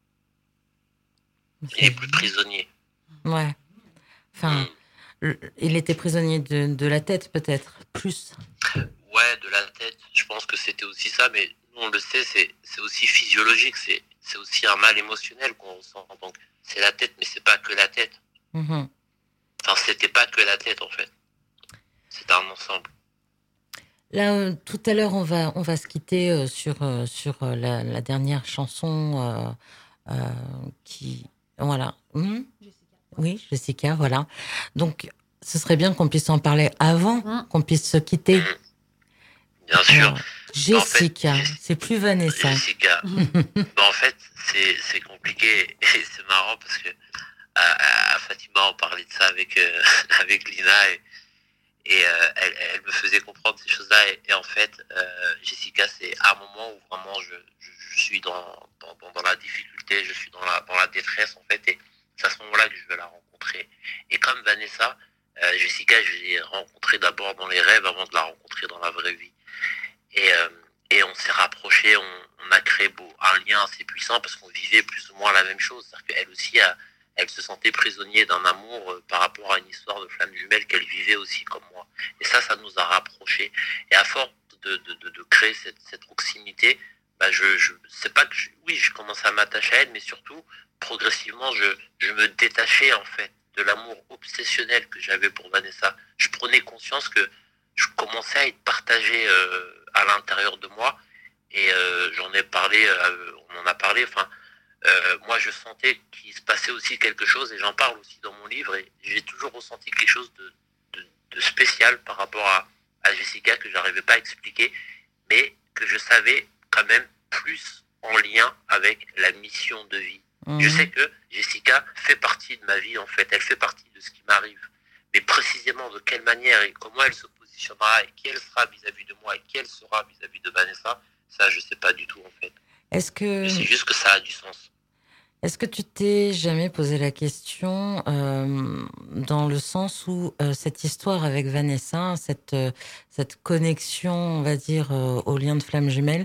Il n'est plus prisonnier. Ouais. Enfin, il était prisonnier de la tête, peut-être, plus. Ouais, de la tête. Je pense que c'était aussi ça, mais nous, on le sait, c'est aussi physiologique. C'est aussi un mal émotionnel qu'on ressent. Donc, c'est la tête, mais c'est pas que la tête. Enfin, c'était pas que la tête, en fait. C'était un ensemble. Là, tout à l'heure, on va se quitter sur la dernière chanson qui... Voilà. Oui, Jessica, voilà. Donc, ce serait bien qu'on puisse en parler avant, qu'on puisse se quitter. Bien sûr. Jessica, en fait, c'est plus Vanessa. Jessica. En fait, c'est compliqué et c'est marrant parce que à Fatima, on parlait de ça avec Lina et elle me faisait comprendre ces choses-là. Et en fait, Jessica, c'est un moment où vraiment je suis dans la difficulté, je suis dans la détresse, en fait. Et c'est à ce moment-là que je veux la rencontrer. Et comme Vanessa, Jessica, je l'ai rencontrée d'abord dans les rêves avant de la rencontrer dans la vraie vie. Et on s'est rapprochés, on a créé un lien assez puissant parce qu'on vivait plus ou moins la même chose. C'est-à-dire qu'elle aussi, elle se sentait prisonnière d'un amour par rapport à une histoire de flamme jumelle qu'elle vivait aussi comme moi. Et ça nous a rapprochés. Et à force de créer cette proximité, c'est pas que je commençais à m'attacher à elle, mais surtout, progressivement, je me détachais en fait de l'amour obsessionnel que j'avais pour Vanessa. Je prenais conscience que je commençais à être partagé à l'intérieur de moi, et j'en ai parlé, on en a parlé, moi je sentais qu'il se passait aussi quelque chose, et j'en parle aussi dans mon livre, et j'ai toujours ressenti quelque chose de spécial par rapport à Jessica, que j'arrivais pas à expliquer, mais que je savais quand même plus en lien avec la mission de vie. Je sais que Jessica fait partie de ma vie, en fait. Elle fait partie de ce qui m'arrive. Mais précisément de quelle manière et comment elle se positionnera et qui elle sera vis-à-vis de moi et qui elle sera vis-à-vis de Vanessa, ça, je sais pas du tout, en fait. Je sais juste que ça a du sens. Est-ce que tu t'es jamais posé la question dans le sens où cette histoire avec Vanessa, cette connexion, on va dire, au lien de flamme jumelle,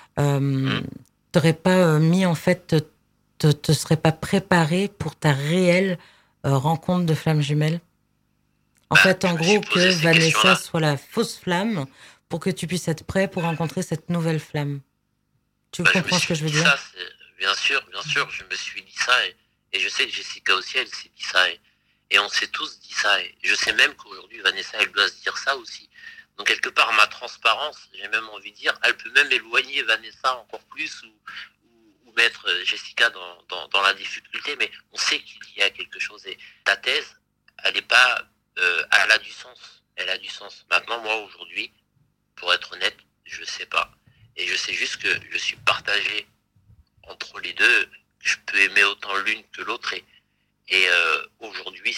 t'aurais pas mis, en fait, te serais pas préparé pour ta réelle rencontre de flamme jumelle? En fait, en gros, que Vanessa soit la fausse flamme pour que tu puisses être prêt pour rencontrer cette nouvelle flamme. Tu comprends ce que je veux dire? Bien sûr, je me suis dit ça, et je sais que Jessica aussi, elle s'est dit ça, et on s'est tous dit ça, et je sais même qu'aujourd'hui, Vanessa, elle doit se dire ça aussi. Donc, quelque part, ma transparence, j'ai même envie de dire, elle peut même éloigner Vanessa encore plus, ou mettre Jessica dans la difficulté, mais on sait qu'il y a quelque chose, et ta thèse, elle est pas, elle a du sens, Maintenant, moi, aujourd'hui, pour être honnête, je sais pas, et je sais juste que je suis partagé entre les deux. Je peux aimer autant l'une que l'autre, et aujourd'hui,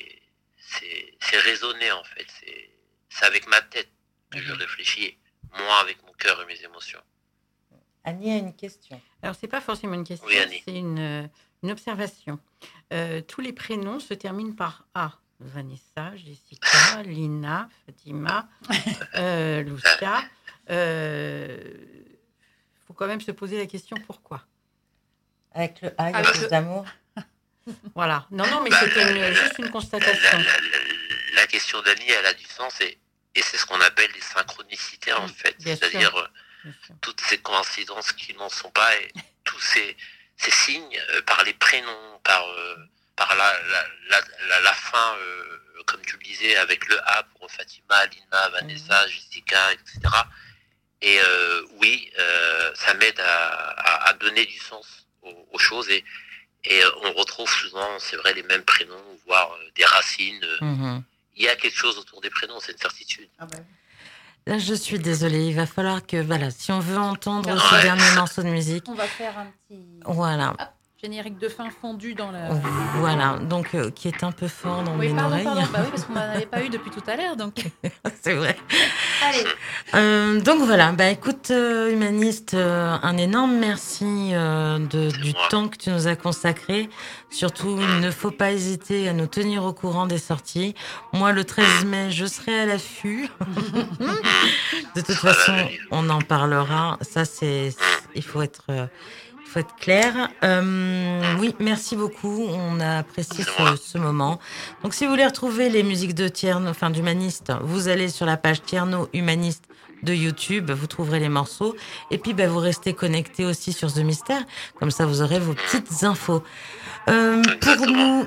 c'est raisonné, en fait, c'est avec ma tête que je réfléchis, moins avec mon cœur et mes émotions. Annie a une question. Alors, c'est pas forcément une question, oui, c'est une observation. Tous les prénoms se terminent par A. Vanessa, Jessica, Lina, Fatima, Lucia. Faut quand même se poser la question pourquoi. Avec le A, il y a plus d'amour. Voilà. Non, mais c'était juste une constatation. La question d'Annie, elle a du sens, et c'est ce qu'on appelle les synchronicités, en fait. C'est-à-dire toutes ces coïncidences qui n'en sont pas, et tous ces signes par les prénoms, par la fin, comme tu le disais, avec le A pour Fatima, Lina, Vanessa, Jessica, etc. Et oui, ça m'aide à donner du sens aux choses, et on retrouve souvent, c'est vrai, les mêmes prénoms, voire des racines. Il y a quelque chose autour des prénoms, c'est une certitude. Là, je suis désolée, il va falloir que, si on veut entendre ce dernier morceau de musique... On va faire un petit... Voilà. Hop, générique de fin fondu dans la... Voilà, donc qui est un peu fort dans mes oreilles. Bah oui, parce qu'on n'en avait pas eu depuis tout à l'heure, donc... C'est vrai. Allez. Donc voilà, écoute, Humaniste, un énorme merci du temps que tu nous as consacré. Surtout, il ne faut pas hésiter à nous tenir au courant des sorties. Moi, le 13 mai, je serai à l'affût. De toute façon, on en parlera. Ça, il faut être clair. Oui, merci beaucoup. On a apprécié ce moment. Donc, si vous voulez retrouver les musiques de Tierno, d'Humaniste, vous allez sur la page Tierno Humaniste de YouTube, vous trouverez les morceaux. Et puis, vous restez connectés aussi sur The Mystère. Comme ça, vous aurez vos petites infos. Pour nous,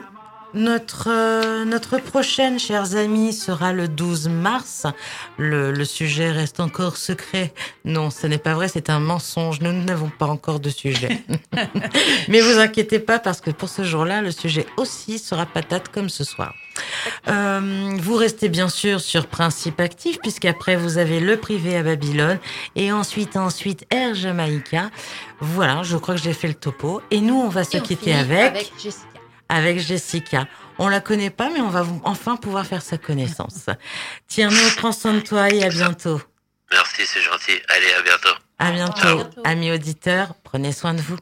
notre prochaine, chers amis, sera le 12 mars. Le sujet reste encore secret. Non, ce n'est pas vrai, c'est un mensonge. Nous n'avons pas encore de sujet. Mais vous inquiétez pas, parce que pour ce jour-là, le sujet aussi sera patate comme ce soir. Vous restez bien sûr sur Principe Actif, puisqu'après vous avez le privé à Babylone et ensuite Air Jamaïca. Voilà, je crois que j'ai fait le topo. Et nous, on va se quitter avec Jessica. On la connaît pas, mais on va enfin pouvoir faire sa connaissance. Tierno, prends soin de toi et à bientôt. Merci, c'est gentil. Allez, à bientôt. À bientôt. Amis auditeurs, prenez soin de vous.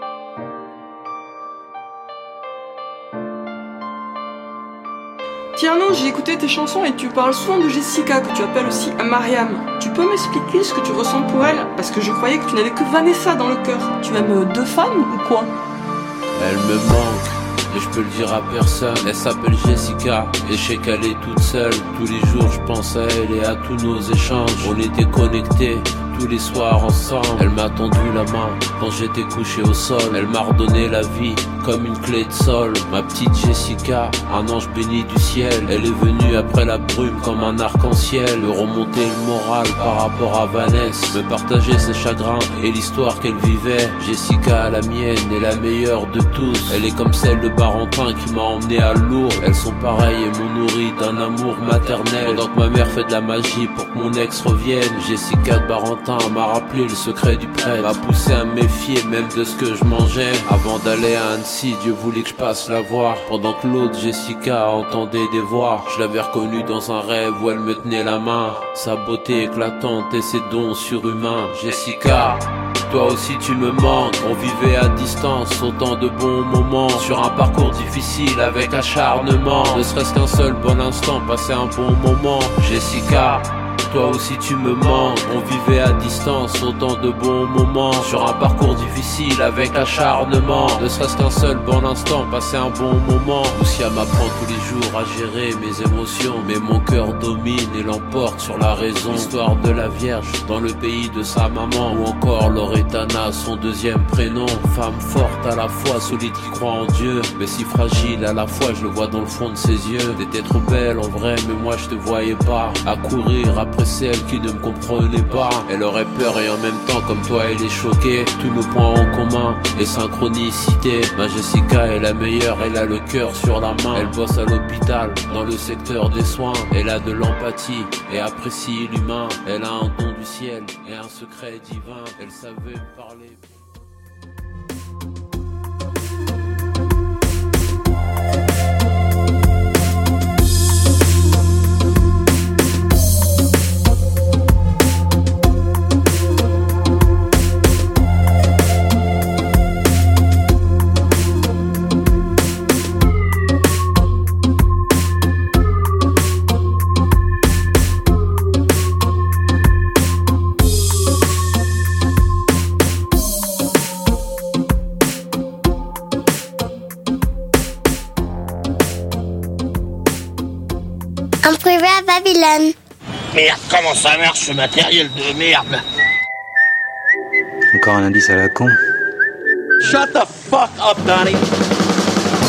Tierno, j'ai écouté écouté tes chansons et tu parles souvent de Jessica, que tu appelles aussi Mariam. Tu peux m'expliquer ce que tu ressens pour elle? Parce que je croyais que tu n'avais que Vanessa dans le cœur. Tu aimes deux femmes ou quoi? Elle me manque, et je peux le dire à personne. Elle s'appelle Jessica, et je sais qu'elle est toute seule. Tous les jours je pense à elle et à tous nos échanges. On était connectés tous les soirs ensemble. Elle m'a tendu la main quand j'étais couché au sol. Elle m'a redonné la vie comme une clé de sol. Ma petite Jessica, un ange béni du ciel. Elle est venue après la brume comme un arc-en-ciel. Me remonter le moral par rapport à Vanessa. Me partager ses chagrins et l'histoire qu'elle vivait. Jessica, la mienne, est la meilleure de tous. Elle est comme celle de Barentin qui m'a emmené à Lourdes. Elles sont pareilles et m'ont nourri d'un amour maternel. Pendant que ma mère fait de la magie pour que mon ex revienne, Jessica de Barentin m'a rappelé le secret du prêtre. M'a poussé à me méfier même de ce que je mangeais. Avant d'aller à Annecy, Dieu voulait que je passe la voir. Pendant que l'autre Jessica entendait des voix. Je l'avais reconnue dans un rêve où elle me tenait la main. Sa beauté éclatante et ses dons surhumains. Jessica, toi aussi tu me manques. On vivait à distance, autant de bons moments. Sur un parcours difficile avec acharnement. Ne serait-ce qu'un seul bon instant, passer un bon moment. Jessica, toi aussi tu me manques. On vivait à distance, autant de bons moments. Sur un parcours difficile avec acharnement. Ne serait-ce qu'un seul bon instant, passer un bon moment. Lucia m'apprend tous les jours à gérer mes émotions. Mais mon cœur domine et l'emporte sur la raison. L'histoire de la Vierge dans le pays de sa maman. Ou encore Loretana, son deuxième prénom. Femme forte à la fois, solide qui croit en Dieu. Mais si fragile à la fois, je le vois dans le fond de ses yeux. T'étais trop belle en vrai, mais moi je te voyais pas. À courir après celle qui ne me comprenait pas. Elle aurait peur et en même temps comme toi elle est choquée. Tous nos points en commun et synchronicité. Ma Jessica est la meilleure, elle a le cœur sur la main. Elle bosse à l'hôpital dans le secteur des soins. Elle a de l'empathie et apprécie l'humain. Elle a un don du ciel et un secret divin. Elle savait me parler. Un privé à Babylone. Merde, comment ça marche ce matériel de merde? Encore un indice à la con. Shut the fuck up, Donnie.